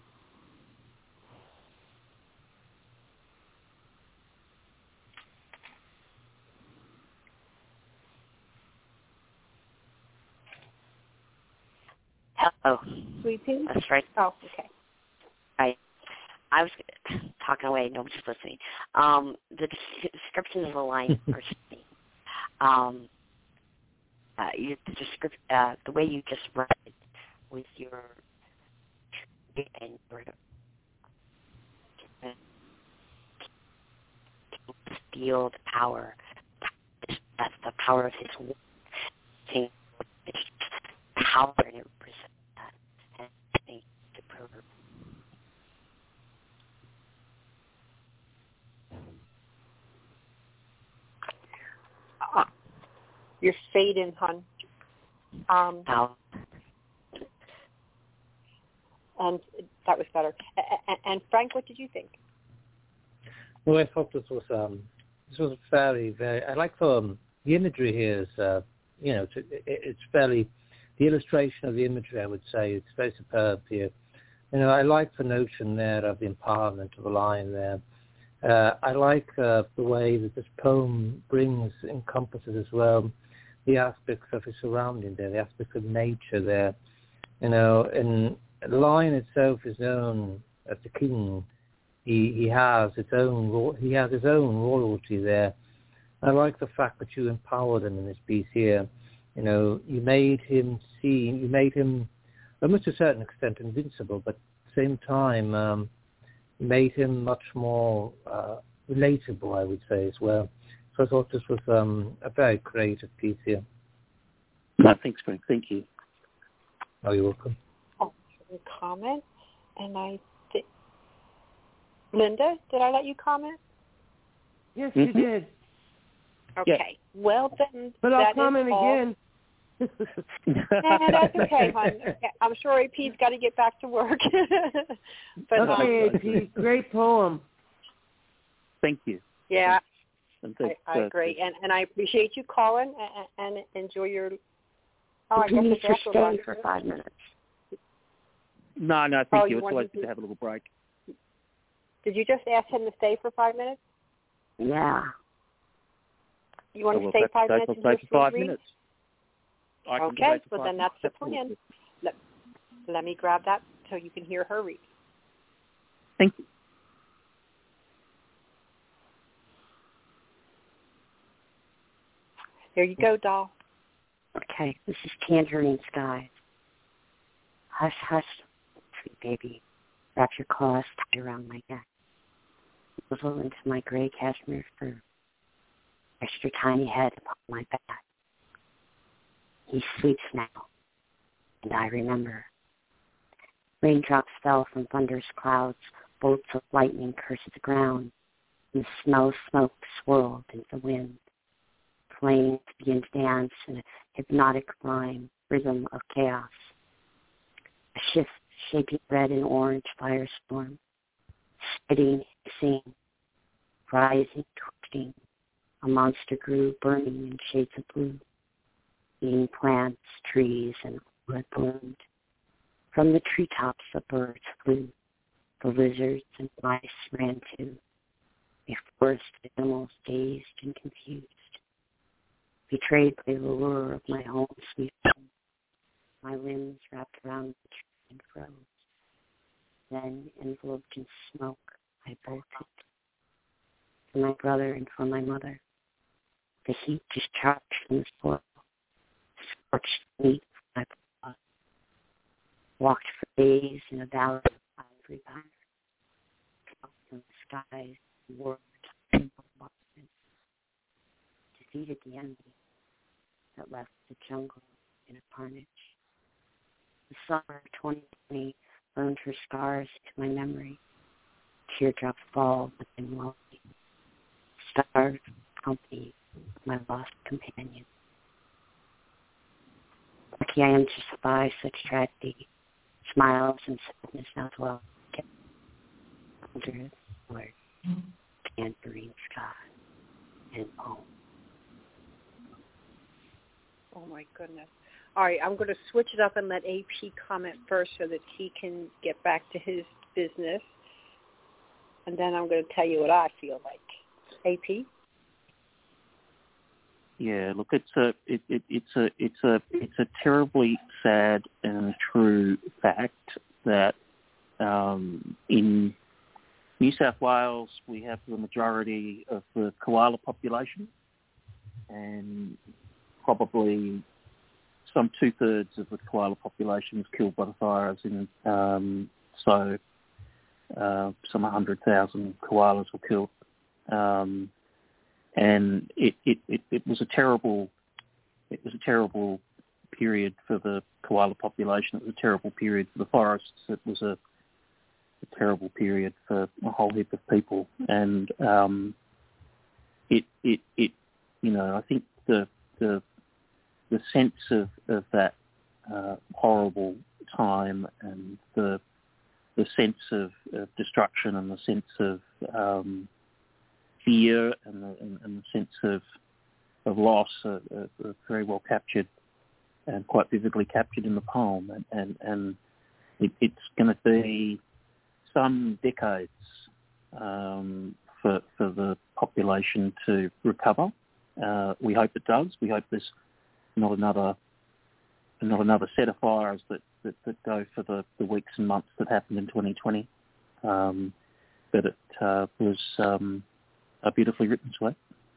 Hello. Sweet pea? That's right. Oh, okay. Right. I was talking away. Nobody's listening. Um, the description of the line for me. Um, uh, you, the description, uh, the way you just read it with your and your feel the power. That's the power of his word. It's power, and it represents that. And I think the proverb. Uh, you're fading, hon. Um, oh. And that was better. And, and Frank, what did you think? Well, I thought this was um, this was very, very. I like um, the imagery here is, uh, you know, it, it's fairly. The illustration of the imagery, I would say, it's very superb here. You know, I like the notion there of the empowerment of the lion there. Uh, I like uh, the way that this poem brings, encompasses as well, the aspects of his surrounding there, the aspects of nature there. You know, and the lion itself is known as the king. He he has its own he has his own royalty there. I like the fact that you empowered him in this piece here. You know, you made him see, you made him, almost to a certain extent, invincible, but at the same time, um, you made him much more uh, relatable, I would say, as well. So I thought this was um, a very creative piece here. No, thanks, Frank. Thank you. Oh, you're welcome. Oh, comment, and I think, Linda, did I let you comment? Yes, mm-hmm. you did. Okay. Yeah. Well, then but I'll comment again. Nah, that's okay, hon. I'm sure A P's got to get back to work. But, okay, um, A P, great poem. Thank you. Yeah, and thanks, I, I uh, agree, and and I appreciate you calling and, and enjoy your. Oh, I you guess need it's to after stay lunch. for five minutes. No, no, thank Oh, you. you It's always wanted good to- to have a little break. Did you just ask him to stay for five minutes? Yeah. You want So to we'll stay stay, five stay, minutes? we'll and stay just for five read? minutes. I can Okay, stay for well five then minutes. that's the plan. Let, let me grab that so you can hear her read. Thank you. Here you go, doll. Okay, this is Tangerine Sky. Hush, hush, sweet baby. Wrap your claws tight around my neck. Nuzzle into my gray cashmere fur. Rest your tiny head upon my back. He sleeps now, and I remember. Raindrops fell from thunderous clouds. Bolts of lightning cursed the ground, and the smell of smoke swirled into the wind. Flames began to dance in a hypnotic rhyme, rhythm of chaos. A shift shaping red and orange firestorm, spitting, hissing, rising, twisting. A monster grew, burning in shades of blue. Eating plants, trees, and wood bloomed. From the treetops the birds flew. The lizards and mice ran too. A forest of animals dazed and confused. Betrayed by the lure of my home sweet home. My limbs wrapped around the tree and froze. Then, enveloped in smoke, I bolted. For my brother and for my mother. The heat discharged from the soil. Scorched meat from my blood. Walked for days in a valley of ivory fire. Dropped in the skies and worked and bombardment. Defeated the enemy that left the jungle in a carnage. The summer of twenty twenty burned her scars to my memory. Teardrops fall within longing. Starved, company of my lost companion. Lucky I am to survive such tragedy, smiles and sadness now dwell under the word, tangerine sky and home. Oh my goodness. All right, I'm going to switch it up and let A P comment first so that he can get back to his business. And then I'm going to tell you what I feel like. A P? Yeah, look, it's a it, it, it's a it's a it's a terribly sad and true fact that um, in New South Wales we have the majority of the koala population, and probably some two-thirds of the koala population was killed by the fires. In um, so uh, some one hundred thousand koalas were killed. Um, and it, it, it, it was a terrible it was a terrible period for the koala population. It was a terrible period for the forests. It was a, a terrible period for a whole heap of people. And um, it it it you know I think the the the sense of of that uh, horrible time and the the sense of, of destruction and the sense of um, fear and the, and, and the sense of of loss are, are, are very well captured and quite vividly captured in the poem, and and, and it, it's going to be some decades um, for for the population to recover. Uh, we hope it does. We hope there's not another not another set of fires that, that, that go for the, the weeks and months that happened in twenty twenty. Um, but it uh, was um, a beautifully written sweat.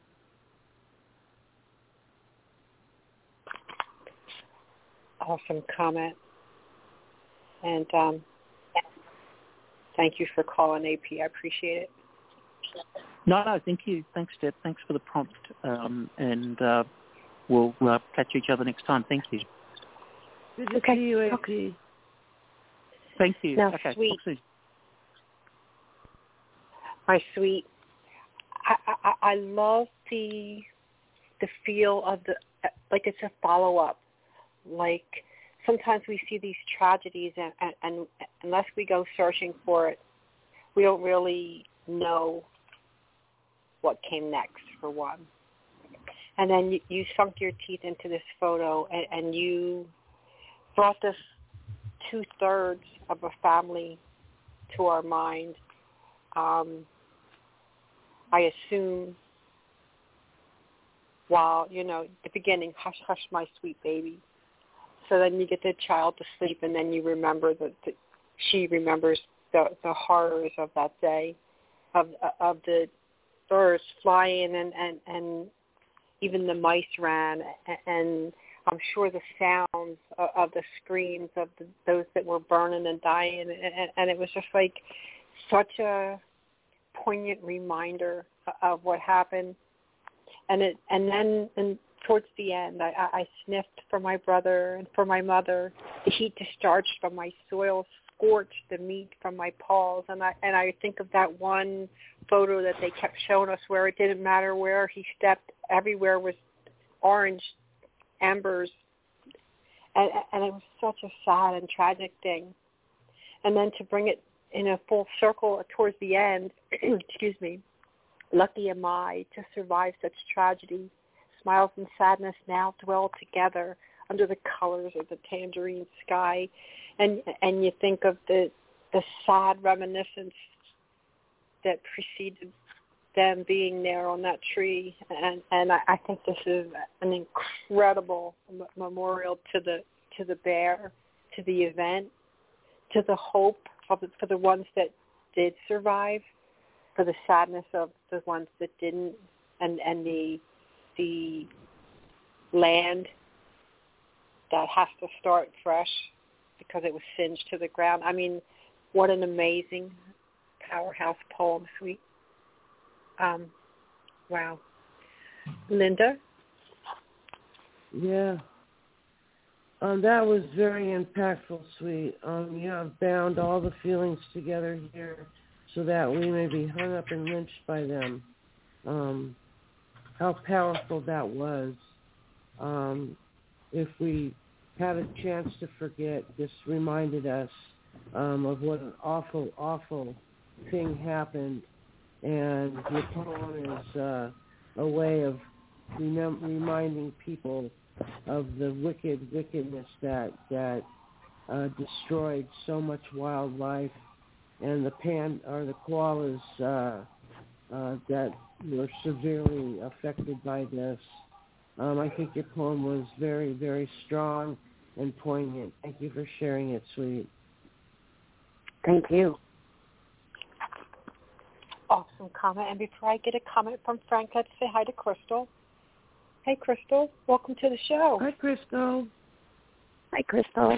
Awesome comment. And um, thank you for calling, A P. I appreciate it. No, no, thank you. Thanks, Deb. Thanks for the prompt. Um, and uh, we'll uh, catch each other next time. Thank you. Good to okay. see you, A P. Okay. Thank you. Now, okay. sweet. My sweet. I, I, I love the the feel of the, like it's a follow-up. Like sometimes we see these tragedies and, and, and unless we go searching for it, we don't really know what came next, for one. And then you, you sunk your teeth into this photo and, and you brought this two-thirds of a family to our mind. Um, I assume while, you know, the beginning, hush, hush, my sweet baby. So then you get the child to sleep and then you remember that the, she remembers the, the horrors of that day, of of the birds flying and, and, and even the mice ran, and I'm sure the sounds of, of the screams of the, those that were burning and dying, and, and it was just like such a poignant reminder of what happened. And it, and then and towards the end, I, I sniffed for my brother and for my mother. The heat discharged from my soil scorched the meat from my paws, and I and I think of that one photo that they kept showing us where it didn't matter where he stepped, everywhere was orange embers, and and it was such a sad and tragic thing. And then to bring it in a full circle towards the end, excuse me, lucky am I to survive such tragedy. Smiles and sadness now dwell together under the colors of the tangerine sky. And and you think of the the sad reminiscence that preceded them being there on that tree. And, and I, I think this is an incredible m- memorial to the to the bear, to the event, to the hope of the, for the ones that did survive, for the sadness of the ones that didn't, and, and the the land that has to start fresh because it was singed to the ground. I mean, what an amazing powerhouse poem, sweet. Um, wow. Linda? Yeah. Um, that was very impactful, sweet. Um, you have bound all the feelings together here so that we may be hung up and lynched by them. Um, how powerful that was. Um, if we had a chance to forget, this reminded us um, of what an awful, awful thing happened. And the poem is uh, a way of remem- reminding people of the wicked wickedness that that uh, destroyed so much wildlife, and the pan or the koalas uh, uh, that were severely affected by this. Um, I think your poem was very, very strong and poignant. Thank you for sharing it, Sweet. Thank you. Awesome comment. And before I get a comment from Frank, let's say hi to Crystal. Hey, Crystal. Welcome to the show. Hi, Crystal. Hi, Crystal.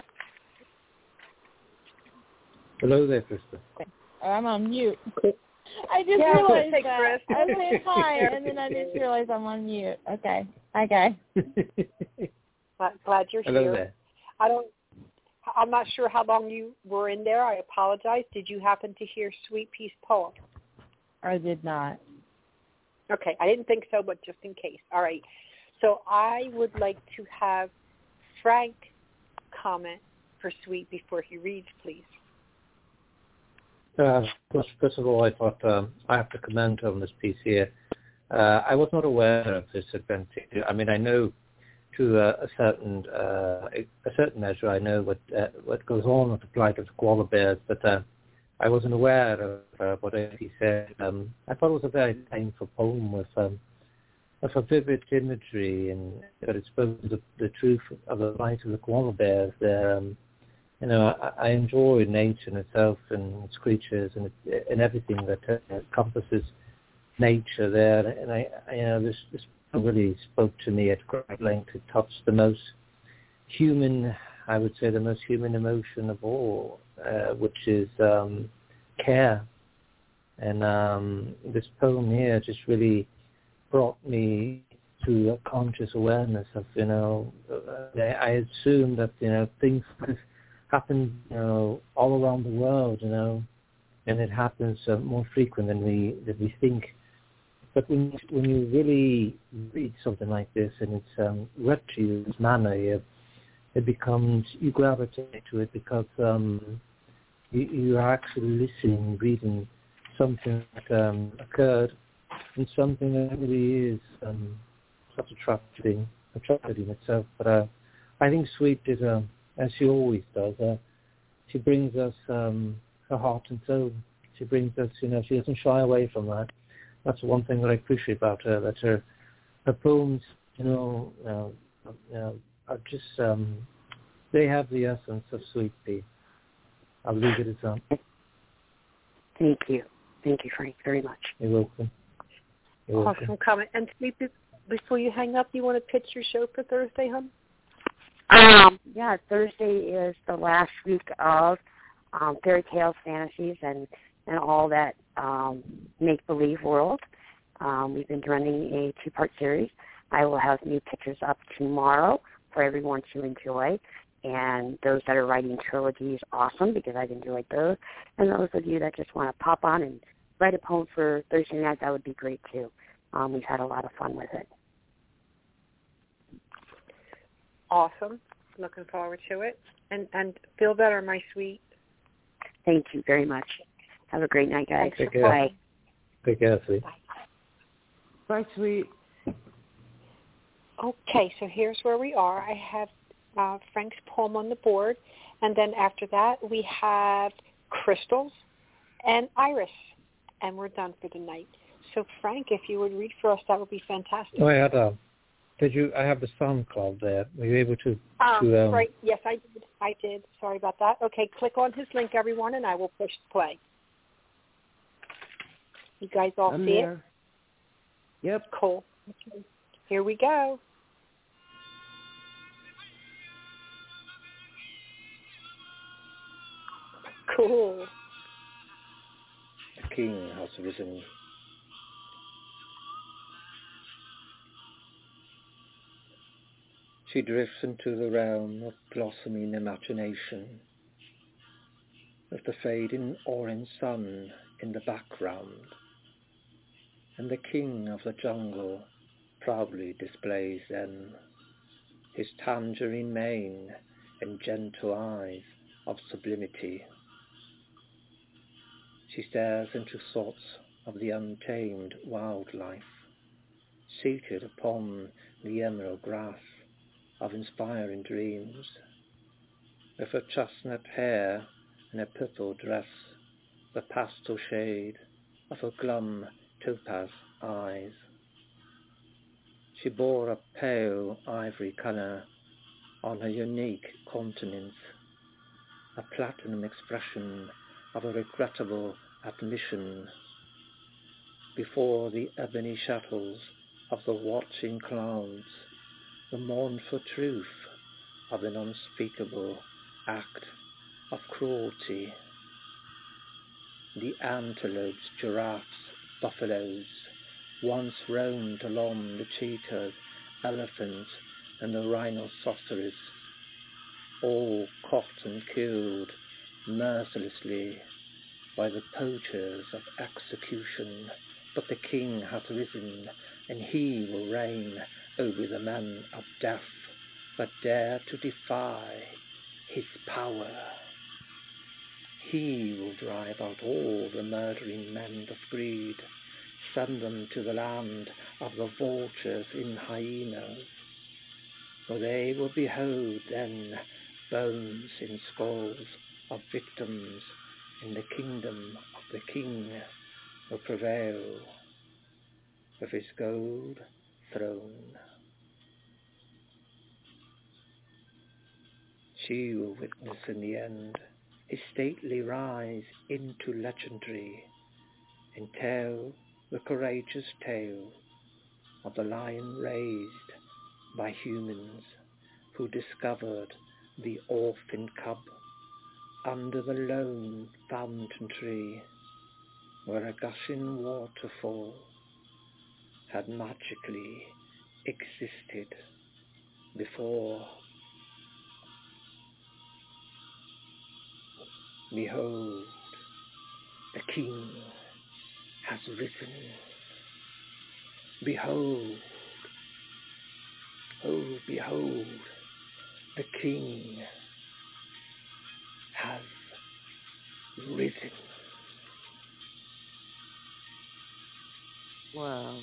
Hello there, Crystal. I'm on mute. I just Yeah, realized say that. Chris. I said hi, and then I just realized I'm on mute. Okay. Hi, guys. Glad you're Hello here. there. I don't. I'm not sure how long you were in there. I apologize. Did you happen to hear Sweet Pea's poem? I did not. Okay, I didn't think so, but just in case. All right. So I would like to have Frank comment for Sweet before he reads, please. Uh, first, first of all, I thought um, I have to comment on this piece here. Uh, I was not aware of this advantage. I mean, I know to uh, a certain uh, a certain measure, I know what uh, what goes on with the plight of the koala bears, but uh, I wasn't aware of uh, what he said. Um, I thought it was a very painful poem with um, of a vivid imagery, and that it spoke the, the truth of the plight of the koala bears. There, um, you know, I, I enjoy nature in itself and its creatures and it, and everything that uh, encompasses nature there. And I, I, you know, this this really spoke to me at great length. It touched the most human, I would say, the most human emotion of all, uh, which is um, care. And um, this poem here just really brought me to a conscious awareness of, you know, uh, I assumed that, you know, things happen, you know, all around the world, you know, and it happens uh, more frequent than we than we think. But when you, when you really read something like this and it's um, read to you in this manner, you, it becomes, you gravitate to it because um, you, you are actually listening, reading something that um, occurred and something that really is um, such a tragedy, a tragedy in itself. But uh, I think Sweet is, uh, as she always does, uh, she brings us um, her heart and soul. She brings us, you know, she doesn't shy away from that. That's one thing that I appreciate about her, that her, her poems, you know, uh, you know, are just, um, they have the essence of Sweet Pea. I'll leave it as that. Thank you. Thank you, Frank, very much. You're welcome. You're Awesome welcome. comment. And Sweet, before you hang up, you want to pitch your show for Thursday, hon? Um, yeah, Thursday is the last week of um, fairy tales, fantasies, and, and all that um, make-believe world. Um, we've been running a two-part series. I will have new pictures up tomorrow for everyone to enjoy. And those that are writing trilogies, awesome, because I've enjoyed those. And those of you that just want to pop on and write a poem for Thursday night, that would be great, too. Um, we've had a lot of fun with it. Awesome. Looking forward to it. And and feel better, my sweet. Thank you very much. Have a great night, guys. Take care. Bye. Take care, Sweet. Bye. Bye, Sweet. Okay, so here's where we are. I have uh, Frank's poem on the board, and then after that we have Crystals and Iris, and we're done for the night. So Frank, if you would read for us, that would be fantastic. Oh, I had a, did you, I have the SoundCloud there. Were you able to, Um, to um, right, yes, I did. I did. Sorry about that. Okay, click on his link, everyone, and I will push play. You guys all I'm see there. it? Yep. Cool. Okay. Here we go. Cool. the king has risen. She drifts into the realm of blossoming imagination, with the fading orange sun in the background, and the king of the jungle proudly displays then his tangerine mane and gentle eyes of sublimity. She stares into thoughts of the untamed wildlife, seated upon the emerald grass of inspiring dreams, with her chestnut hair and a purple dress, the pastel shade of her glum topaz eyes. She bore a pale ivory colour on her unique countenance, a platinum expression of a regrettable admission before the ebony shadows of the watching clouds, the mournful truth of an unspeakable act of cruelty. The antelopes, giraffes, buffaloes once roamed along the cheetahs, elephants, and the rhinoceros, all caught and killed mercilessly by the poachers of execution. But the king has risen, and he will reign over the men of death that dare to defy his power. He will drive out all the murdering men of greed, send them to the land of the vultures in hyenas, for they will behold then bones in skulls of victims, and the kingdom of the king will prevail with his gold throne. She will witness in the end his stately rise into legendary, and tell the courageous tale of the lion raised by humans who discovered the orphan cub under the lone fountain tree, where a gushing waterfall had magically existed before. Behold, the king has risen. Behold, oh behold, the king has risen. Wow.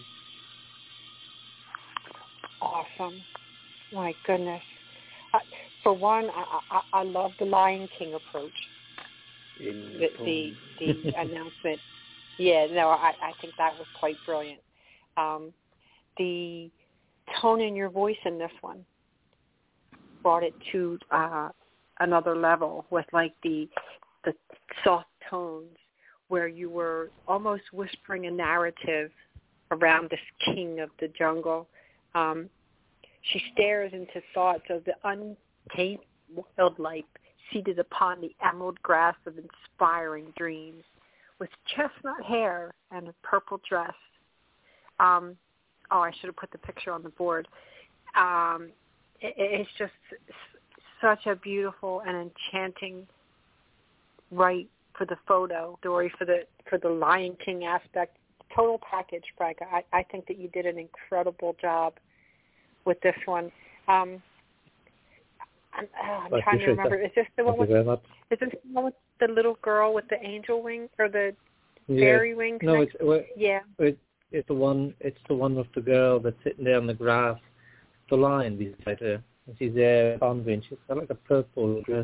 Awesome. My goodness. Uh, for one, I, I, I love the Lion King approach. In the the, the announcement. Yeah, no, I, I think that was quite brilliant. Um, the tone in your voice in this one brought it to uh, another level with like the the soft tones where you were almost whispering a narrative around this king of the jungle. Um, she stares into thoughts of the untamed wildlife seated upon the emerald grass of inspiring dreams, with chestnut hair and a purple dress. Um, oh, I should have put the picture on the board. Um, it, it's just such a beautiful and enchanting right for the photo story, for the for the Lion King aspect, total package, Frank. I, I think that you did an incredible job with this one. Um, I'm, oh, I'm trying to remember. That. Is this the one with? Is this the one with the little girl with the angel wing or the yeah. fairy wing? No, it's well, yeah. It, it's the one. It's the one with the girl that's sitting there on the grass, the lion beside her, and she's there pondering. She's got like a purple dress.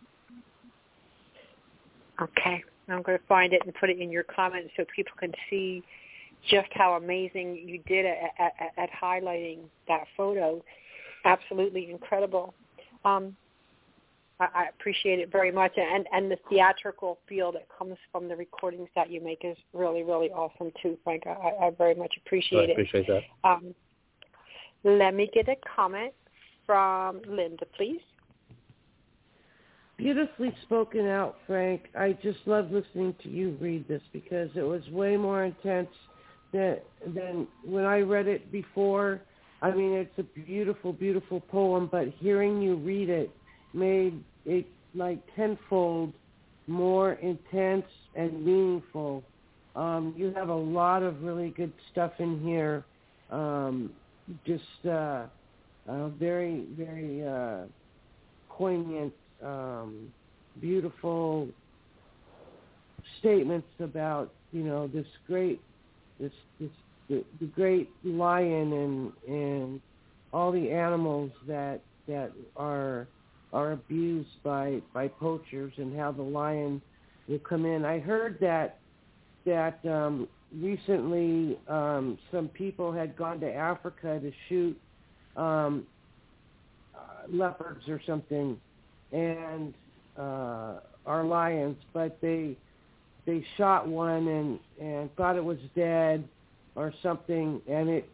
Okay, I'm going to find it and put it in your comments so people can see just how amazing you did at, at, at highlighting that photo. Absolutely incredible. Um, I, I appreciate it very much, and, and the theatrical feel that comes from the recordings that you make is really, really awesome too, Frank. I, I very much appreciate I appreciate it. that. Um, let me get a comment from Linda, please. Beautifully spoken out, Frank. I just love listening to you read this because it was way more intense than, than when I read it before. I mean, it's a beautiful, beautiful poem, but hearing you read it made it like tenfold more intense and meaningful. Um, you have a lot of really good stuff in here. Um, just uh, uh, very, very uh, poignant, um, beautiful statements about, you know, this great, this, this, the, the great lion and and all the animals that that are are abused by by poachers, and how the lion will come in. I heard that that um, recently um, some people had gone to Africa to shoot um, uh, leopards or something, and uh, our lions, but they they shot one and, and thought it was dead or something, and it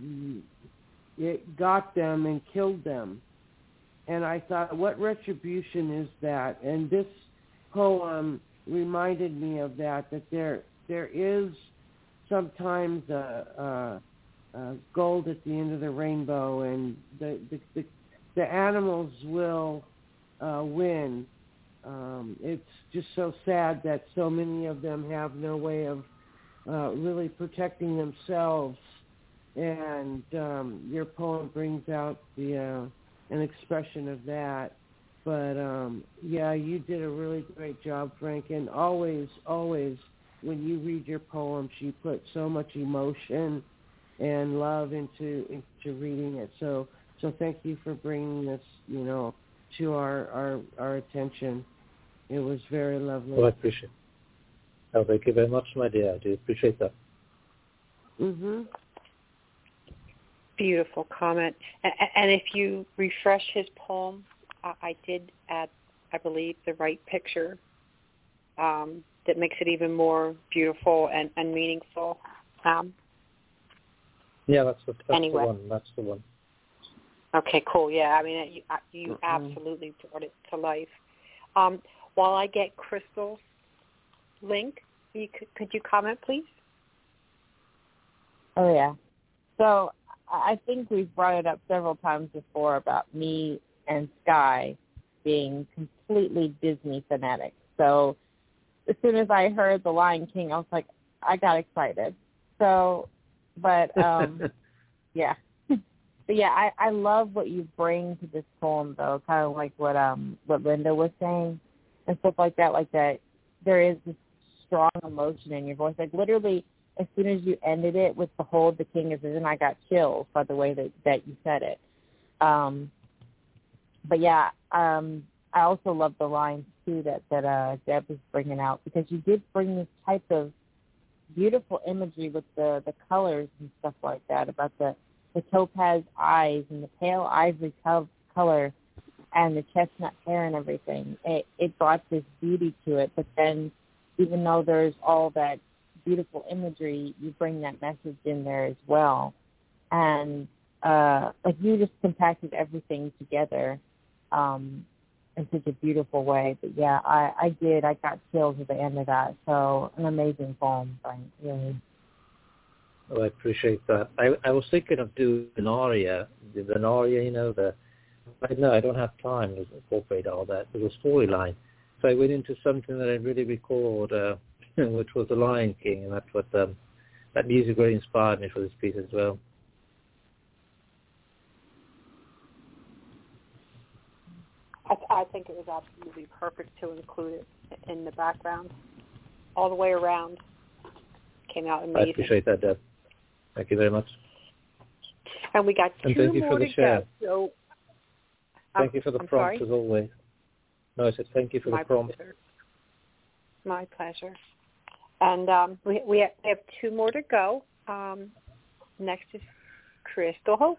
it got them and killed them. And I thought, what retribution is that? And this poem reminded me of that, that there there is sometimes a, a, a gold at the end of the rainbow, and the the, the, the animals will uh, win. Um, it's just so sad that so many of them have no way of uh, really protecting themselves. And um, your poem brings out the uh, an expression of that. But um, yeah, you did a really great job, Frank. And always, always, when you read your poems, you put so much emotion and love into into reading it. So, so thank you for bringing this, you know, to our our, our attention. It was very lovely. Well, I appreciate it. Oh, thank you very much, my dear. I do appreciate that. Mhm. Beautiful comment. And, and if you refresh his poem, I, I did add, I believe, the right picture um, that makes it even more beautiful and, and meaningful. Um, yeah, that's, the, that's anyway. the one. That's the one. Okay, cool. Yeah, I mean, you, you mm-hmm. absolutely brought it to life. Um, while I get Crystal's link, you could, could you comment, please? Oh, yeah. So I think we've brought it up several times before about me and Sky being completely Disney fanatics. So as soon as I heard The Lion King, I was like, I got excited. So, but, um, yeah. But, yeah, I, I love what you bring to this poem, though, kind of like what um what Linda was saying and stuff like that, like that there is this strong emotion in your voice. Like, literally, as soon as you ended it with "Behold, the King is risen," I got chills by the way that, that you said it. Um, but, yeah, um, I also love the lines, too, that, that uh, Deb was bringing out, because you did bring this type of beautiful imagery with the, the colors and stuff like that, about the, the topaz eyes and the pale ivory co- color and the chestnut hair and everything. It, it brought this beauty to it, but then even though there's all that beautiful imagery, you bring that message in there as well. And uh, like you just compacted everything together um, in such a beautiful way. But yeah, I, I did. I got chills at the end of that. So an amazing poem, Frank. Really. Oh, I appreciate that. I, I was thinking of doing an aria, the an aria, you know, the, but no, I don't have time to incorporate all that. It was storyline. So I went into something that I really recalled, uh, which was The Lion King, and that's what um, that music really inspired me for this piece as well. I, I think it was absolutely perfect to include it in the background, all the way around. Came out amazing. I appreciate that, Deb. Thank you very much. And we got and two thank you more for the to share. go. So, thank um, you for the I'm prompt, sorry? as always. No, I said thank you for My the prompt. Pleasure. My pleasure. And um, we, we have, we have two more to go. Um, next is Crystal Hope.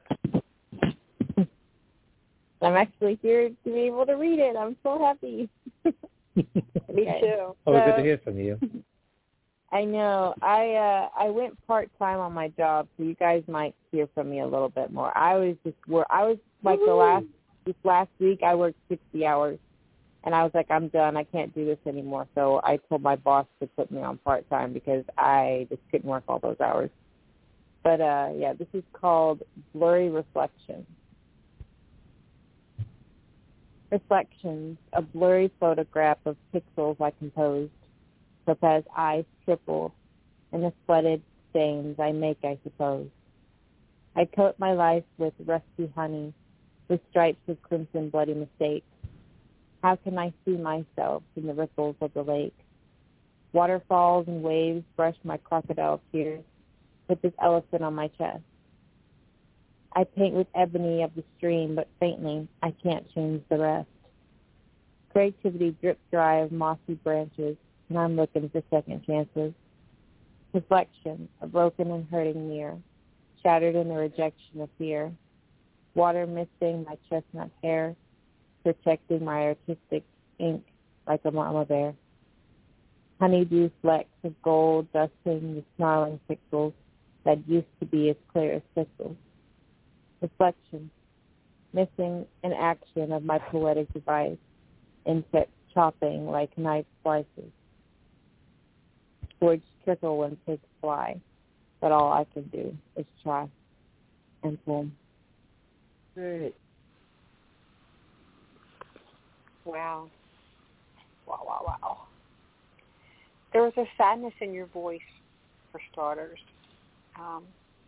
I'm actually here to be able to read it. I'm so happy. Me too. Oh, so, good to hear from you. I know. I uh, I went part time on my job, so you guys might hear from me a little bit more. I was just work. I was like Woo-hoo. the last this last week. I worked sixty hours, and I was like, I'm done. I can't do this anymore. So I told my boss to put me on part time because I just couldn't work all those hours. But uh, yeah, this is called Blurry Reflection. Reflections, a blurry photograph of pixels I composed. Topaz eyes triple, and the sweated stains I make, I suppose. I coat my life with rusty honey, with stripes of crimson bloody mistakes. How can I see myself in the ripples of the lake? Waterfalls and waves brush my crocodile tears, with this elephant on my chest. I paint with ebony of the stream, but faintly I can't change the rest. Creativity drips dry of mossy branches, and I'm looking for second chances. Reflection, a broken and hurting mirror, shattered in the rejection of fear. Water misting my chestnut hair, protecting my artistic ink like a mama bear. Honeydew flecks of gold dusting the snarling pixels that used to be as clear as crystals. Reflection, missing an action of my poetic device, insects chopping like knife slices. Words trickle when pigs fly, but all I can do is try and poem. Great. Wow. Wow, wow, wow. There was a sadness in your voice, for starters. Um,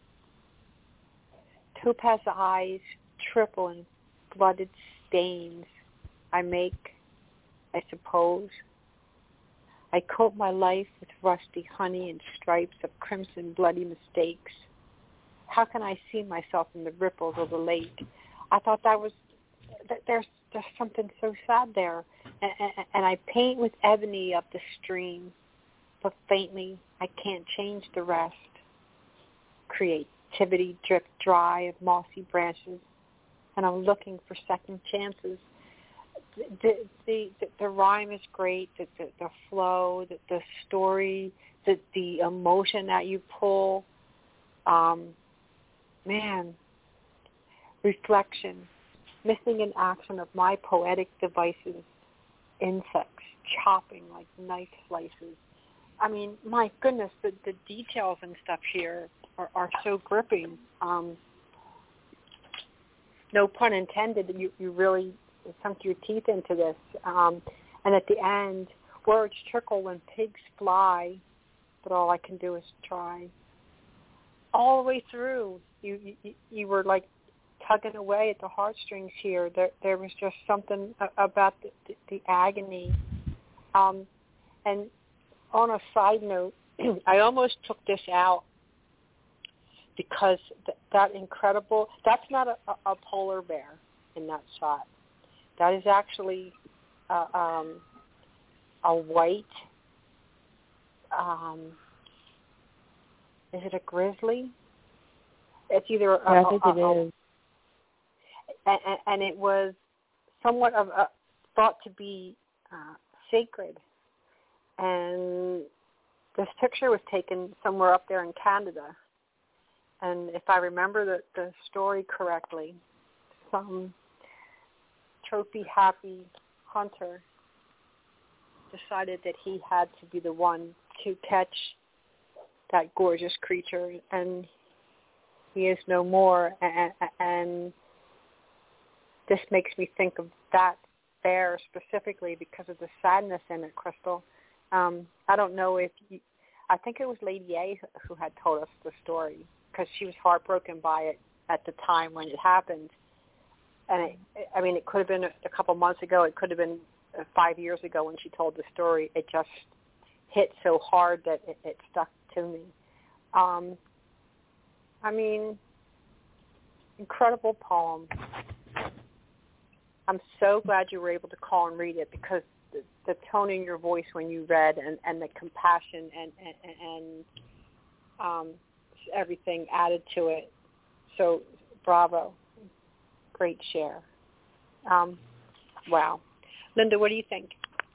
topaz eyes triple in blooded stains I make, I suppose. I coat my life with rusty honey and stripes of crimson bloody mistakes. How can I see myself in the ripples of the lake? I thought that was, that there's just something so sad there. And, and, and I paint with ebony up the stream, but faintly I can't change the rest. Creativity dripped dry of mossy branches, and I'm looking for second chances. The the the, the rhyme is great. The the, the flow, the, the story, the the emotion that you pull. Um, man, reflection, missing in action of my poetic devices, insects chopping like knife slices. I mean, my goodness, the the details and stuff here are, are so gripping. Um, no pun intended. You you really sunk your teeth into this. Um, and at the end, words trickle when pigs fly, but all I can do is try. All the way through, you you, you were like tugging away at the heartstrings here. There there was just something about the, the, the agony. Um, and on a side note, I almost took this out because th- that incredible, that's not a, a polar bear in that shot. That is actually uh, um, a white, um, is it a grizzly? It's either a, yeah, I think a, it a, is. And, and it was somewhat of a, thought to be uh, sacred. And this picture was taken somewhere up there in Canada. And if I remember the, the story correctly, some trophy-happy hunter decided that he had to be the one to catch that gorgeous creature, and he is no more. And, and this makes me think of that bear specifically because of the sadness in it, Crystal. Um, I don't know if you, I think it was Lady A who had told us the story because she was heartbroken by it at the time when it happened. And it, I mean, it could have been a, a couple months ago. It could have been five years ago when she told the story. It just hit so hard that it, it stuck to me. Um, I mean, incredible poem. I'm so glad you were able to call and read it because the, the tone in your voice when you read and, and the compassion and, and, and um, everything added to it. So bravo. Great share. Um, wow. Linda, what do you think?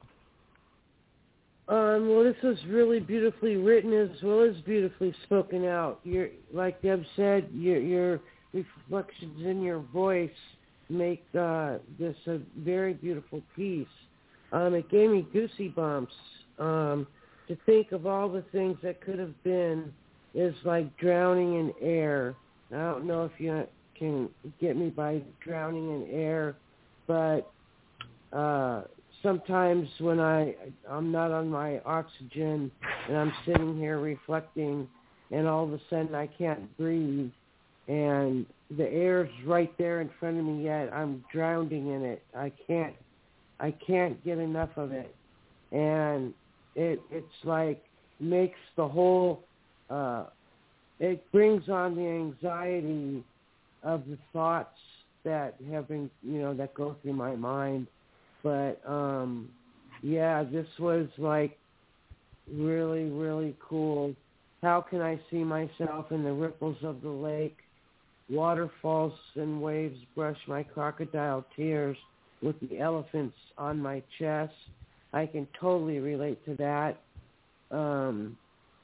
Um, well, this was really beautifully written as well as beautifully spoken out. Your, like Deb said, your, your reflections in your voice make uh, this a very beautiful piece. Um, it gave me goosey bumps. Um, to think of all the things that could have been is like drowning in air. I don't know if you can get me by drowning in air, but uh, sometimes when I, I'm not on my oxygen and I'm sitting here reflecting and all of a sudden I can't breathe, and the air's right there in front of me yet. I'm drowning in it. I can't, I can't get enough of it, and it it's like makes the whole, uh, it brings on the anxiety of the thoughts that have been, you know, that go through my mind. But um, yeah, this was like really, really cool. How can I see myself in the ripples of the lake? Waterfalls and waves brush my crocodile tears with the elephants on my chest. I can totally relate to that. Um,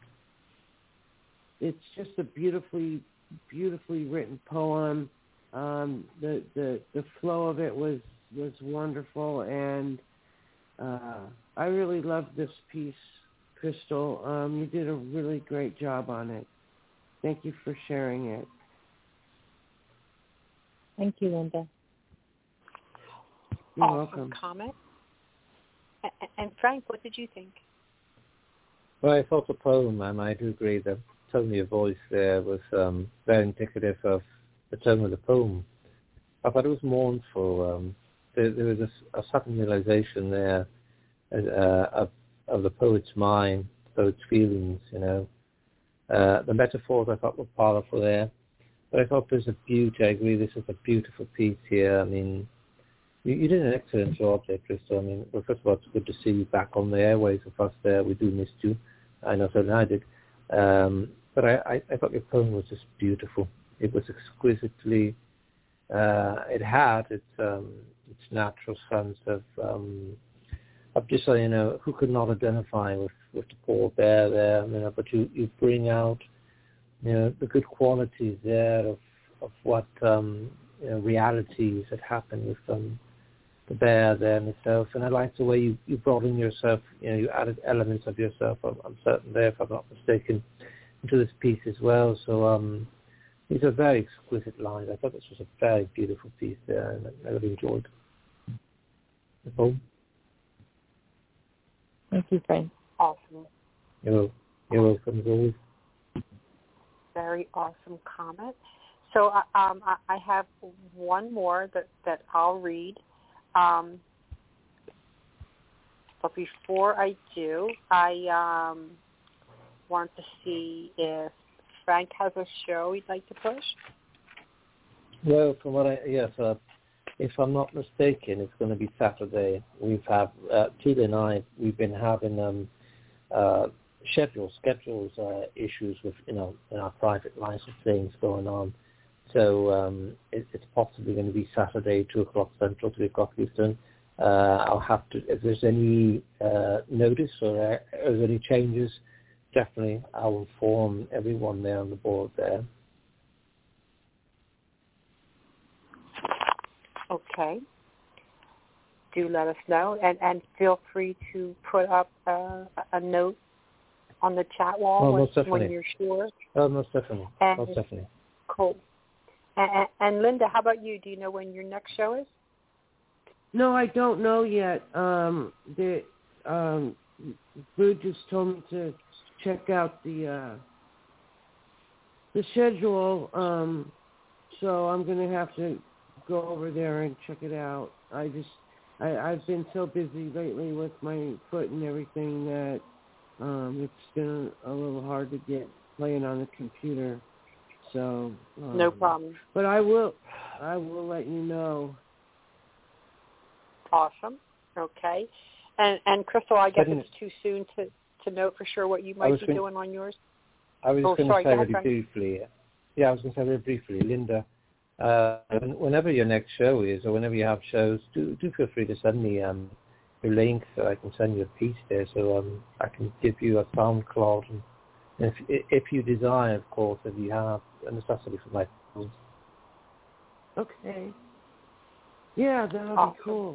it's just a beautifully, beautifully written poem. Um, the, the the flow of it was was wonderful, and uh, I really loved this piece, Crystal. Um, you did a really great job on it. Thank you for sharing it. Thank you, Linda. You're awesome welcome. comment. And, and Frank, what did you think? Well, I thought the poem, and I do agree that tone of your voice there was um, very indicative of the tone of the poem. I thought it was mournful. Um, there, there was a, a sudden realization there uh, of, of the poet's mind, the poet's feelings, you know. Uh, the metaphors I thought were powerful there. But I thought there's a beauty. I agree, this is a beautiful piece here. I mean, you, you did an excellent job there, Crystal. I mean, well, first of all, it's good to see you back on the airways with us there. We do miss you. I know certainly I did. Um, but I, I, I thought your poem was just beautiful. It was exquisitely, uh, it had its um, its natural sense of, um, of just, you know, who could not identify with, with the poor bear there, you know, but you, you bring out, you know, the good qualities there of, of what, um, you know, realities that happen with um, the bear there in itself. And I like the way you, you brought in yourself, you know, you added elements of yourself, I'm, I'm certain there, if I'm not mistaken, into this piece as well. So um, these are very exquisite lines. I thought this was a very beautiful piece there, and I really enjoyed the poem. Thank you, Frank. Awesome. You're, you're welcome as always. Very awesome comment. So uh, um, I, I have one more that, that I'll read. Um, but before I do, I um, want to see if Frank has a show he'd like to push. Well, from what I, yes, uh, if I'm not mistaken, it's going to be Saturday. We've had, uh, Tila and I, we've been having um, uh, schedules, schedules uh, issues with, you know, in our private lives of things going on. So um, it, it's possibly going to be Saturday, two o'clock Central, three o'clock Eastern. Uh, I'll have to, if there's any uh, notice or uh, if there's any changes, definitely I'll inform everyone there on the board there. Okay. Do let us know, and, and feel free to put up uh, a note on the chat wall oh, when, most definitely. when you're sure. Oh, most definitely. And, most definitely. Cool. And, and Linda, how about you? Do you know when your next show is? No, I don't know yet. Um, the um, Boo just told me to check out the uh, the schedule, um, so I'm going to have to go over there and check it out. I just I, I've been so busy lately with my foot and everything that um, it's been a little hard to get playing on the computer. So um, no problem. But I will I will let you know. Awesome. Okay. And and Crystal, I guess it's too soon to, to know for sure what you might be going, doing on yours. I was oh, going sorry, to say go really ahead, briefly. Yeah, I was going to say very briefly, Linda. Uh, whenever your next show is, or whenever you have shows, do do feel free to send me um, your link so I can send you a piece there, so um, I can give you a SoundCloud. And if if you desire, of course, if you have a necessity for my phone. Okay. Yeah, that would awesome. be cool.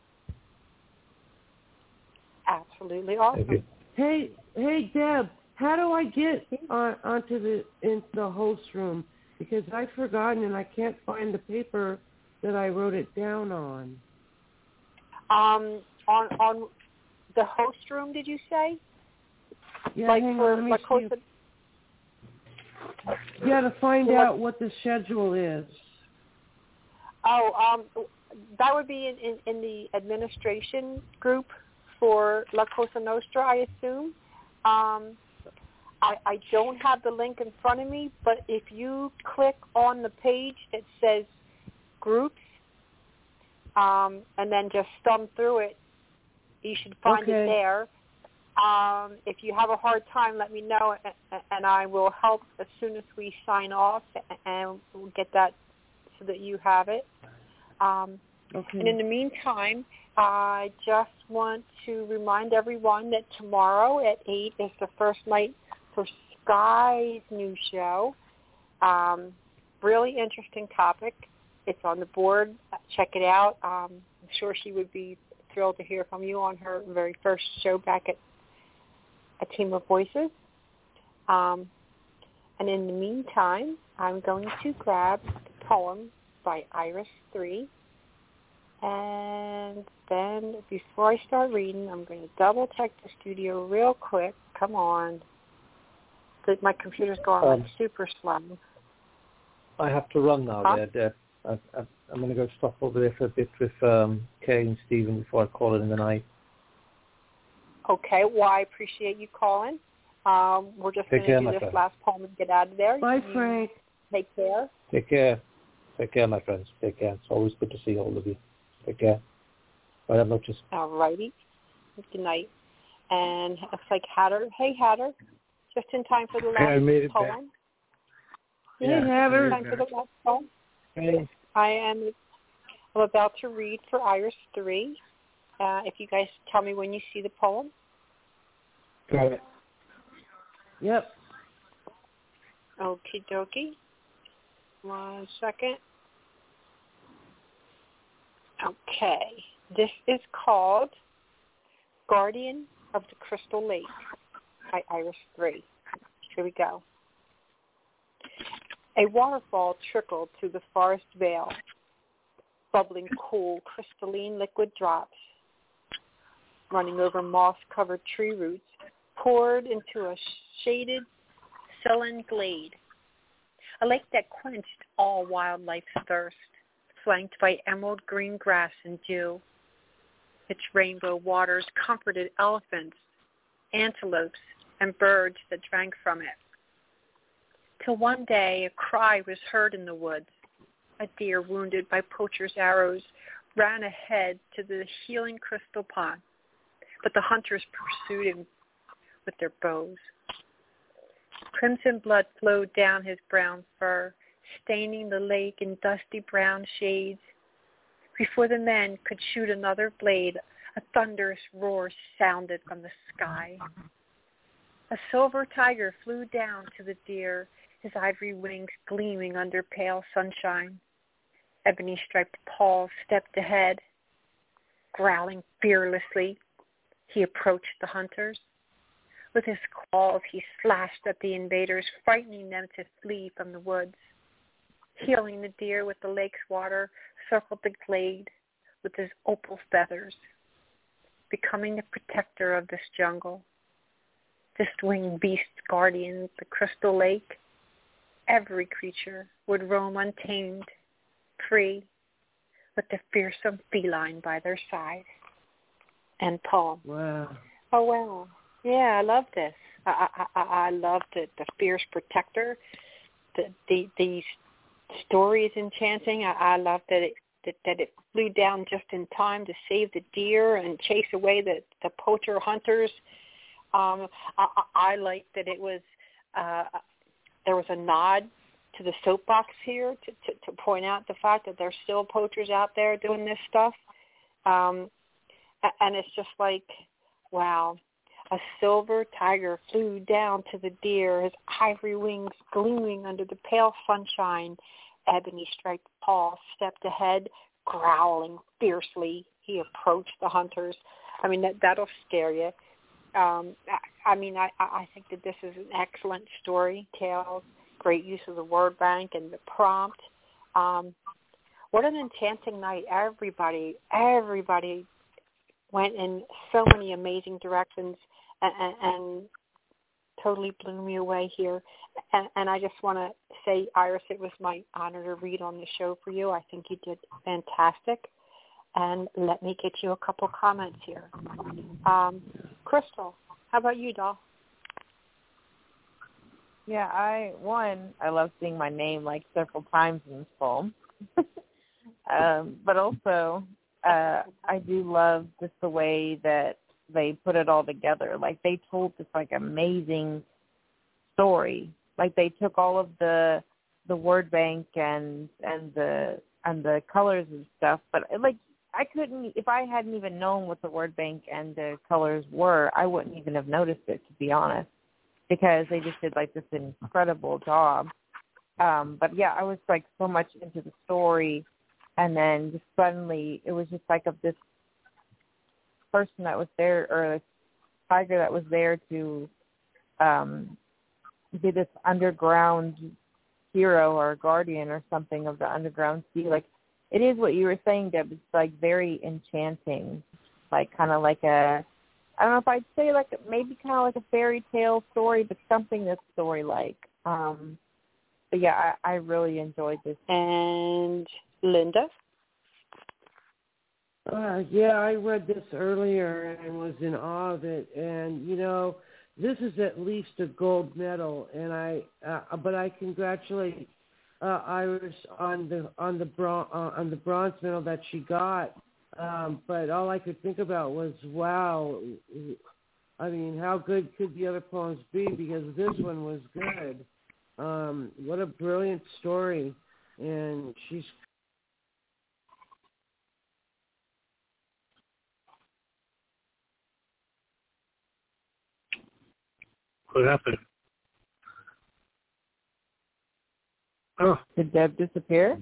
Absolutely awesome. Hey, hey, Deb, how do I get on, onto the into the host room? Because I've forgotten and I can't find the paper that I wrote it down on. Um, on on the host room, did you say? Yeah, like hang for on, let me like see. hosted... Yeah, to find out what the schedule is. Oh, um, that would be in, in, in the administration group for La Cosa Nostra, I assume. Um, I, I don't have the link in front of me, but if you click on the page that says groups, um, and then just thumb through it, you should find okay. it there. Um, if you have a hard time, let me know, and, and I will help as soon as we sign off, and we'll get that so that you have it. Um, okay. And in the meantime, I just want to remind everyone that tomorrow at eight is the first night for Sky's new show. Um, really interesting topic. It's on the board. Check it out. Um, I'm sure she would be thrilled to hear from you on her very first show back at A Team of Voices. Um, and in the meantime, I'm going to grab the poem by Iris three. And then before I start reading, I'm going to double check the studio real quick. Come on. My computer's going um, like super slow. I have to run now, huh? there, there. I, I, I'm going to go stop over there for a bit with um, Kay and Stephen before I call it in the night. Okay, well, I appreciate you calling. Um, we're just going to do this friend. last poem and get out of there. Bye, you Frank. Take care. Take care. Take care, my friends. Take care. It's always good to see all of you. Take care. Buenas noches. All righty. Good night. And it looks like Hatter. Hey, Hatter. Just in time for the last I made it poem. back. Hey, Yeah, Hatter. time for the last poem. Hey. I am I'm about to read for Iris three. Uh, if you guys tell me when you see the poem. Got it. Yep. Okie dokie. One second. Okay. This is called Guardian of the Crystal Lake by Iris three. Here we go. A waterfall trickled through the forest vale, bubbling cool, crystalline liquid drops, running over moss-covered tree roots, poured into a shaded, sullen glade, a lake that quenched all wildlife's thirst, flanked by emerald green grass and dew. Its rainbow waters comforted elephants, antelopes, and birds that drank from it. Till one day a cry was heard in the woods. A deer wounded by poachers' arrows ran ahead to the healing crystal pond, but the hunters pursued him with their bows. Crimson blood flowed down his brown fur, staining the lake in dusty brown shades. Before the men could shoot another blade, a thunderous roar sounded from the sky. A silver tiger flew down to the deer, his ivory wings gleaming under pale sunshine. Ebony-striped paws stepped ahead. Growling fearlessly, he approached the hunters. With his claws, he slashed at the invaders, frightening them to flee from the woods. Healing the deer with the lake's water, circled the glade with his opal feathers, becoming the protector of this jungle. This winged beast guardian the crystal lake, every creature would roam untamed, free, with the fearsome feline by their side. End poem. Wow. Oh, wow. Yeah, I love this. I I, I, I loved it. The fierce protector. The the the story is enchanting. I, I love that it that, that it flew down just in time to save the deer and chase away the, the poacher hunters. Um, I, I like that it was uh, there was a nod to the soapbox here to, to, to point out the fact that there's still poachers out there doing this stuff. Um, and it's just like, wow. A silver tiger flew down to the deer, his ivory wings gleaming under the pale sunshine. Ebony-striped paw stepped ahead, growling fiercely. He approached the hunters. I mean, that, that'll scare you. Um, I, I mean, I, I think that this is an excellent story, tales, great use of the word bank and the prompt. Um, what an enchanting night. Everybody, everybody went in so many amazing directions and, and, and totally blew me away here. And, and I just want to say, Iris, it was my honor to read on the show for you. I think you did fantastic. And let me get you a couple comments here. Um, Crystal, how about you, doll? Yeah, I, one, I love seeing my name like several times in this poem. um, but also, uh, I do love just the way that they put it all together. Like, they told this, like, amazing story. Like, they took all of the the word bank and and the and the colors and stuff, but, like, I couldn't, if I hadn't even known what the word bank and the colors were, I wouldn't even have noticed it, to be honest, because they just did, like, this incredible job. Um, but, yeah, I was, like, so much into the story, and then just suddenly it was just, like, of this person that was there, or a tiger that was there to um, be this underground hero or guardian or something of the underground sea. Like, it is what you were saying, Deb. It's, like, very enchanting, like, kind of like a, I don't know if I'd say, like, maybe kind of like a fairy tale story, but something that's story-like. Um, but, yeah, I, I really enjoyed this. And Linda? Uh, yeah, I read this earlier and was in awe of it. And, you know, this is at least a gold medal, and I, uh, but I congratulate Uh, Iris on the on the bron- uh, on the bronze medal that she got, um, but all I could think about was, wow, I mean, how good could the other poems be? Because this one was good. Um, what a brilliant story, and she's. What happened? Oh. Did Deb disappear?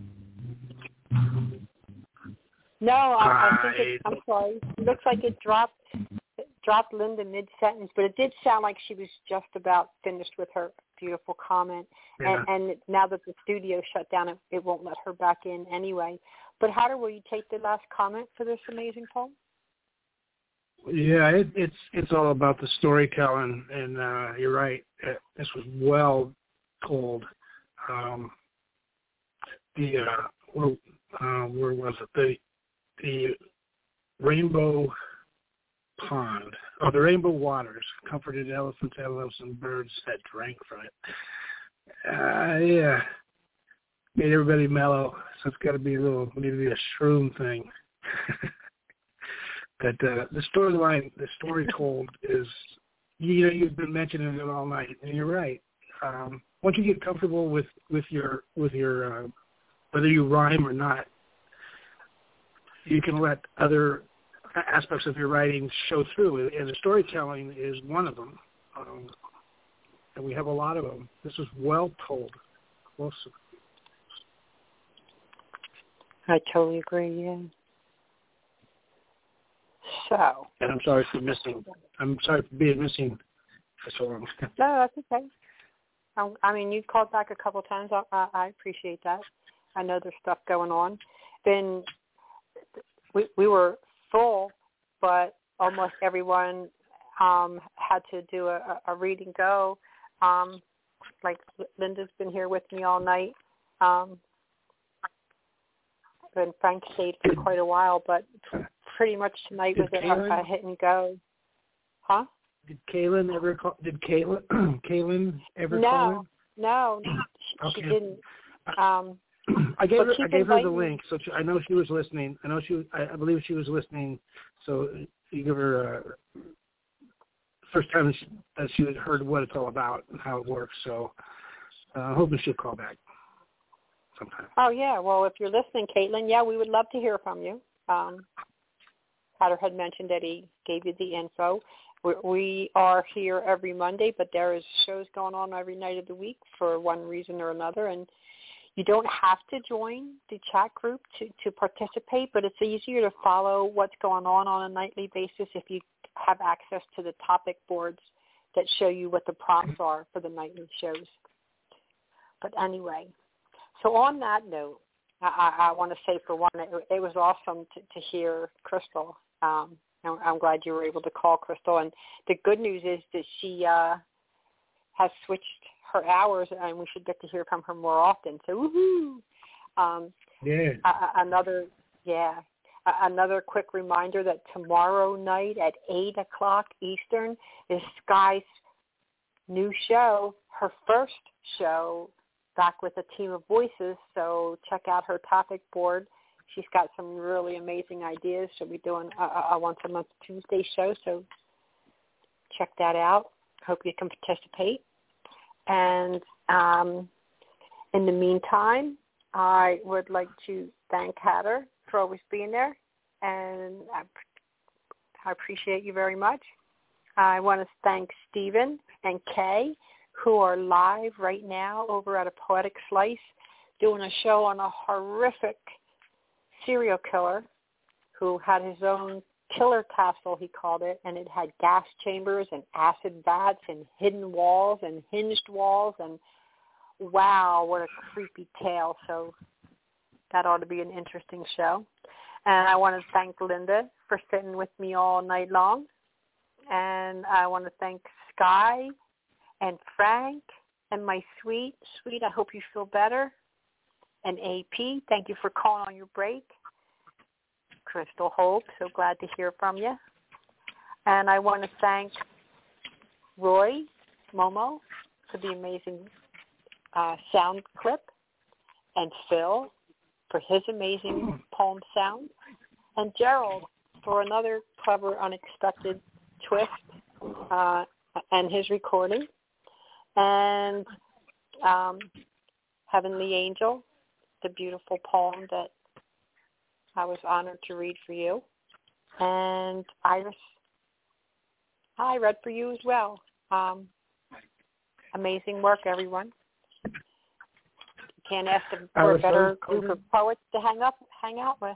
No, I, I think it, I'm sorry. It looks like it dropped it dropped Linda mid-sentence, but it did sound like she was just about finished with her beautiful comment. Yeah. And, and now that the studio shut down, it, it won't let her back in anyway. But Hatter, will you take the last comment for this amazing poem? Yeah, it, it's it's all about the storytelling, and uh, you're right. This was well told. Um, the uh, where, uh, where was it? The the rainbow pond, oh, the rainbow waters comforted elephants, antelopes, and birds that drank from it. Uh, yeah, made everybody mellow. So it's got to be a little, maybe a shroom thing. But uh, the storyline, the story told is, you know, you've been mentioning it all night, and you're right. Um, once you get comfortable with, with your with your uh, whether you rhyme or not, you can let other aspects of your writing show through, and the storytelling is one of them. Um, and we have a lot of them. This is well told. Well, I totally agree. Yeah. So. And I'm sorry for missing. I'm sorry for being missing for so long. No, that's okay. Um, I mean, you called back a couple of times. I, I, I appreciate that. I know there's stuff going on. Then we we were full, but almost everyone um, had to do a, a read and go. Um, like Linda's been here with me all night. Um, and Frank stayed for quite a while, but pretty much tonight was a, a hit and go. Huh? Did Kaylin ever call? Did Kaylin Kaylin ever no, call in? No, she, okay. she didn't. Um, I gave her. I gave her the me. link, so she, I know she was listening. I know she. Was, I, I believe she was listening. So you give her uh, first time that she, that she had heard what it's all about and how it works. So uh, hoping she'll call back sometime. Oh yeah. Well, if you're listening, Caitlin, yeah, we would love to hear from you. Um, Hatter had mentioned that he gave you the info. We, we are here every Monday, but there is shows going on every night of the week for one reason or another, and you don't have to join the chat group to, to participate, but it's easier to follow what's going on on a nightly basis if you have access to the topic boards that show you what the prompts are for the nightly shows. But anyway, so on that note, I, I want to say for one, it, it was awesome to, to hear Crystal. Um, I'm glad you were able to call Crystal. And the good news is that she uh, has switched her hours, and we should get to hear from her more often. So, woohoo! Um, yeah. A- another, yeah. A- another quick reminder that tomorrow night at eight o'clock Eastern is Sky's new show, her first show back with a team of voices. So check out her topic board. She's got some really amazing ideas. She'll be doing a, a once-a-month Tuesday show, so check that out. Hope you can participate. And um, in the meantime, I would like to thank Hatter for always being there, and I, I appreciate you very much. I want to thank Stephen and Kay, who are live right now over at A Poetic Slice, doing a show on a horrific serial killer who had his own killer castle, he called it, and it had gas chambers and acid vats and hidden walls and hinged walls, and wow, what a creepy tale. So that ought to be an interesting show. And I want to thank Linda for sitting with me all night long. And I want to thank Sky and Frank and my sweet, sweet, I hope you feel better. And A P, thank you for calling on your break. Crystal Hope, so glad to hear from you. And I want to thank Roy Momo for the amazing uh, sound clip, and Phil for his amazing poem sound, and Gerald for another clever, unexpected twist uh, and his recording, and um, Heavenly Angel, the beautiful poem that I was honored to read for you. And Iris, I read for you as well. Um, amazing work, everyone. Can't ask for a better group of poets to hang up, hang out with.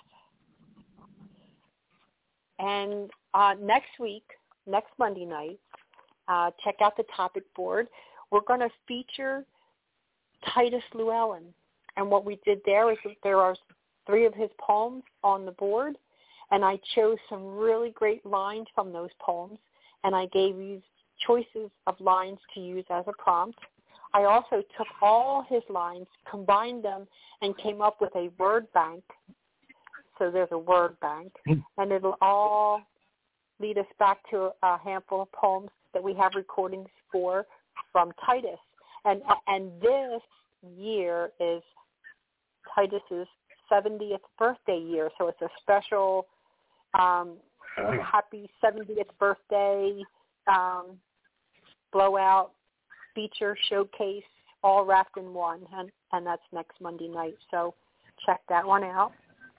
And uh, next week, next Monday night, uh, check out the topic board. We're going to feature Titus Llewellyn. And what we did there is that there are three of his poems on the board, and I chose some really great lines from those poems, and I gave you choices of lines to use as a prompt. I also took all his lines, combined them, and came up with a word bank. So there's a word bank, and it'll all lead us back to a handful of poems that we have recordings for from Titus. And and this year is Titus's seventieth birthday year, so it's a special um, happy seventieth birthday um, blowout feature showcase, all wrapped in one, and, and that's next Monday night. So check that one out.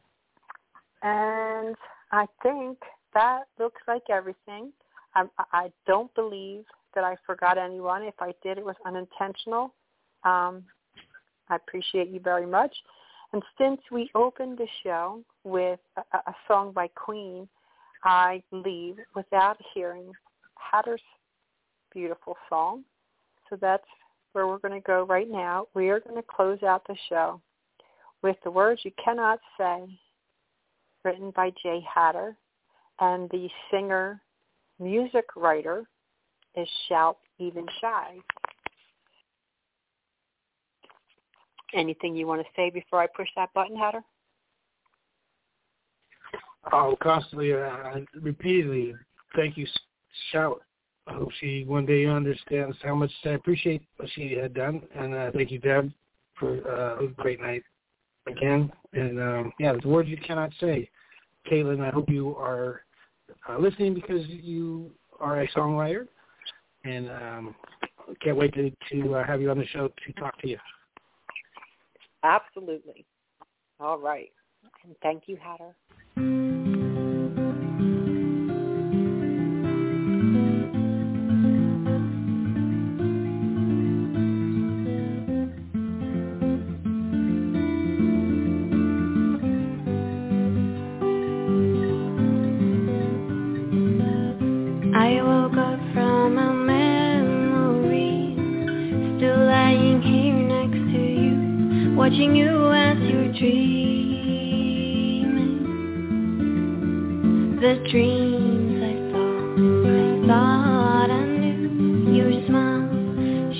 And I think that looks like everything. I, I don't believe that I forgot anyone. If I did, it was unintentional. Um, I appreciate you very much. And since we opened the show with a, a song by Queen, I leave without hearing Hatter's beautiful song. So that's where we're going to go right now. We are going to close out the show with The Words You Cannot Say, written by Jay Hatter, and the singer, music writer is Shout Even Shy. Anything you want to say before I push that button, Hatter? Oh, constantly, uh, repeatedly, thank you, Shout. I hope she one day understands how much I appreciate what she had done. And uh, thank you, Deb, for uh, a great night again. And, um, yeah, the words you cannot say. Caitlin, I hope you are uh, listening because you are a songwriter. And um, can't wait to, to uh, have you on the show to talk to you. Absolutely. All right. And thank you, Hatter. I woke up from a memory, still lying here next to you, watching you as you're dreaming. The dreams I saw, I thought I knew. Your smile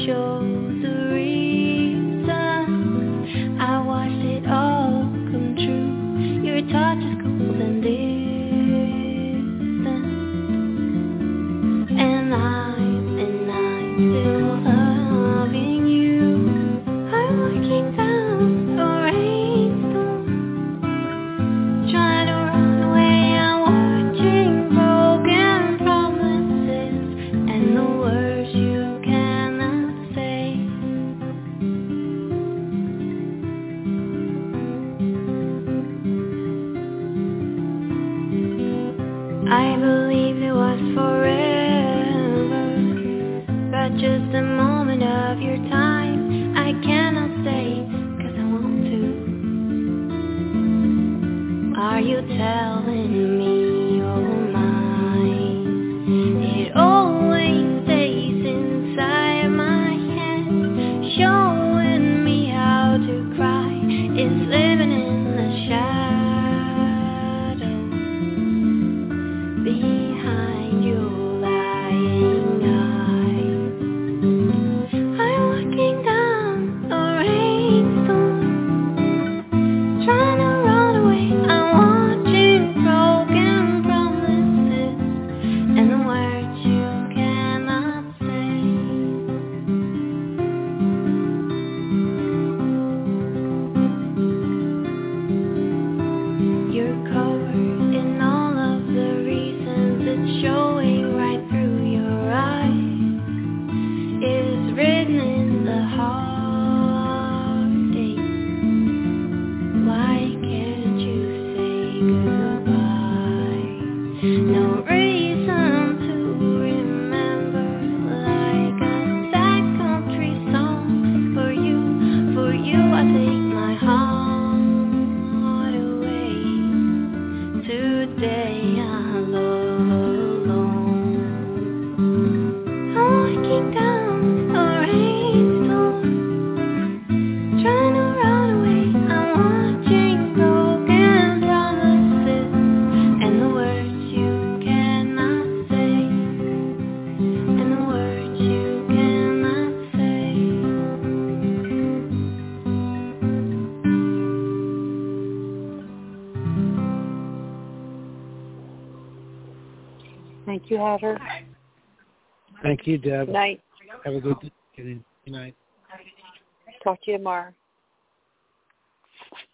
you, Otter. Thank you, Deb. Good night. Have a good, good night. Talk to you tomorrow.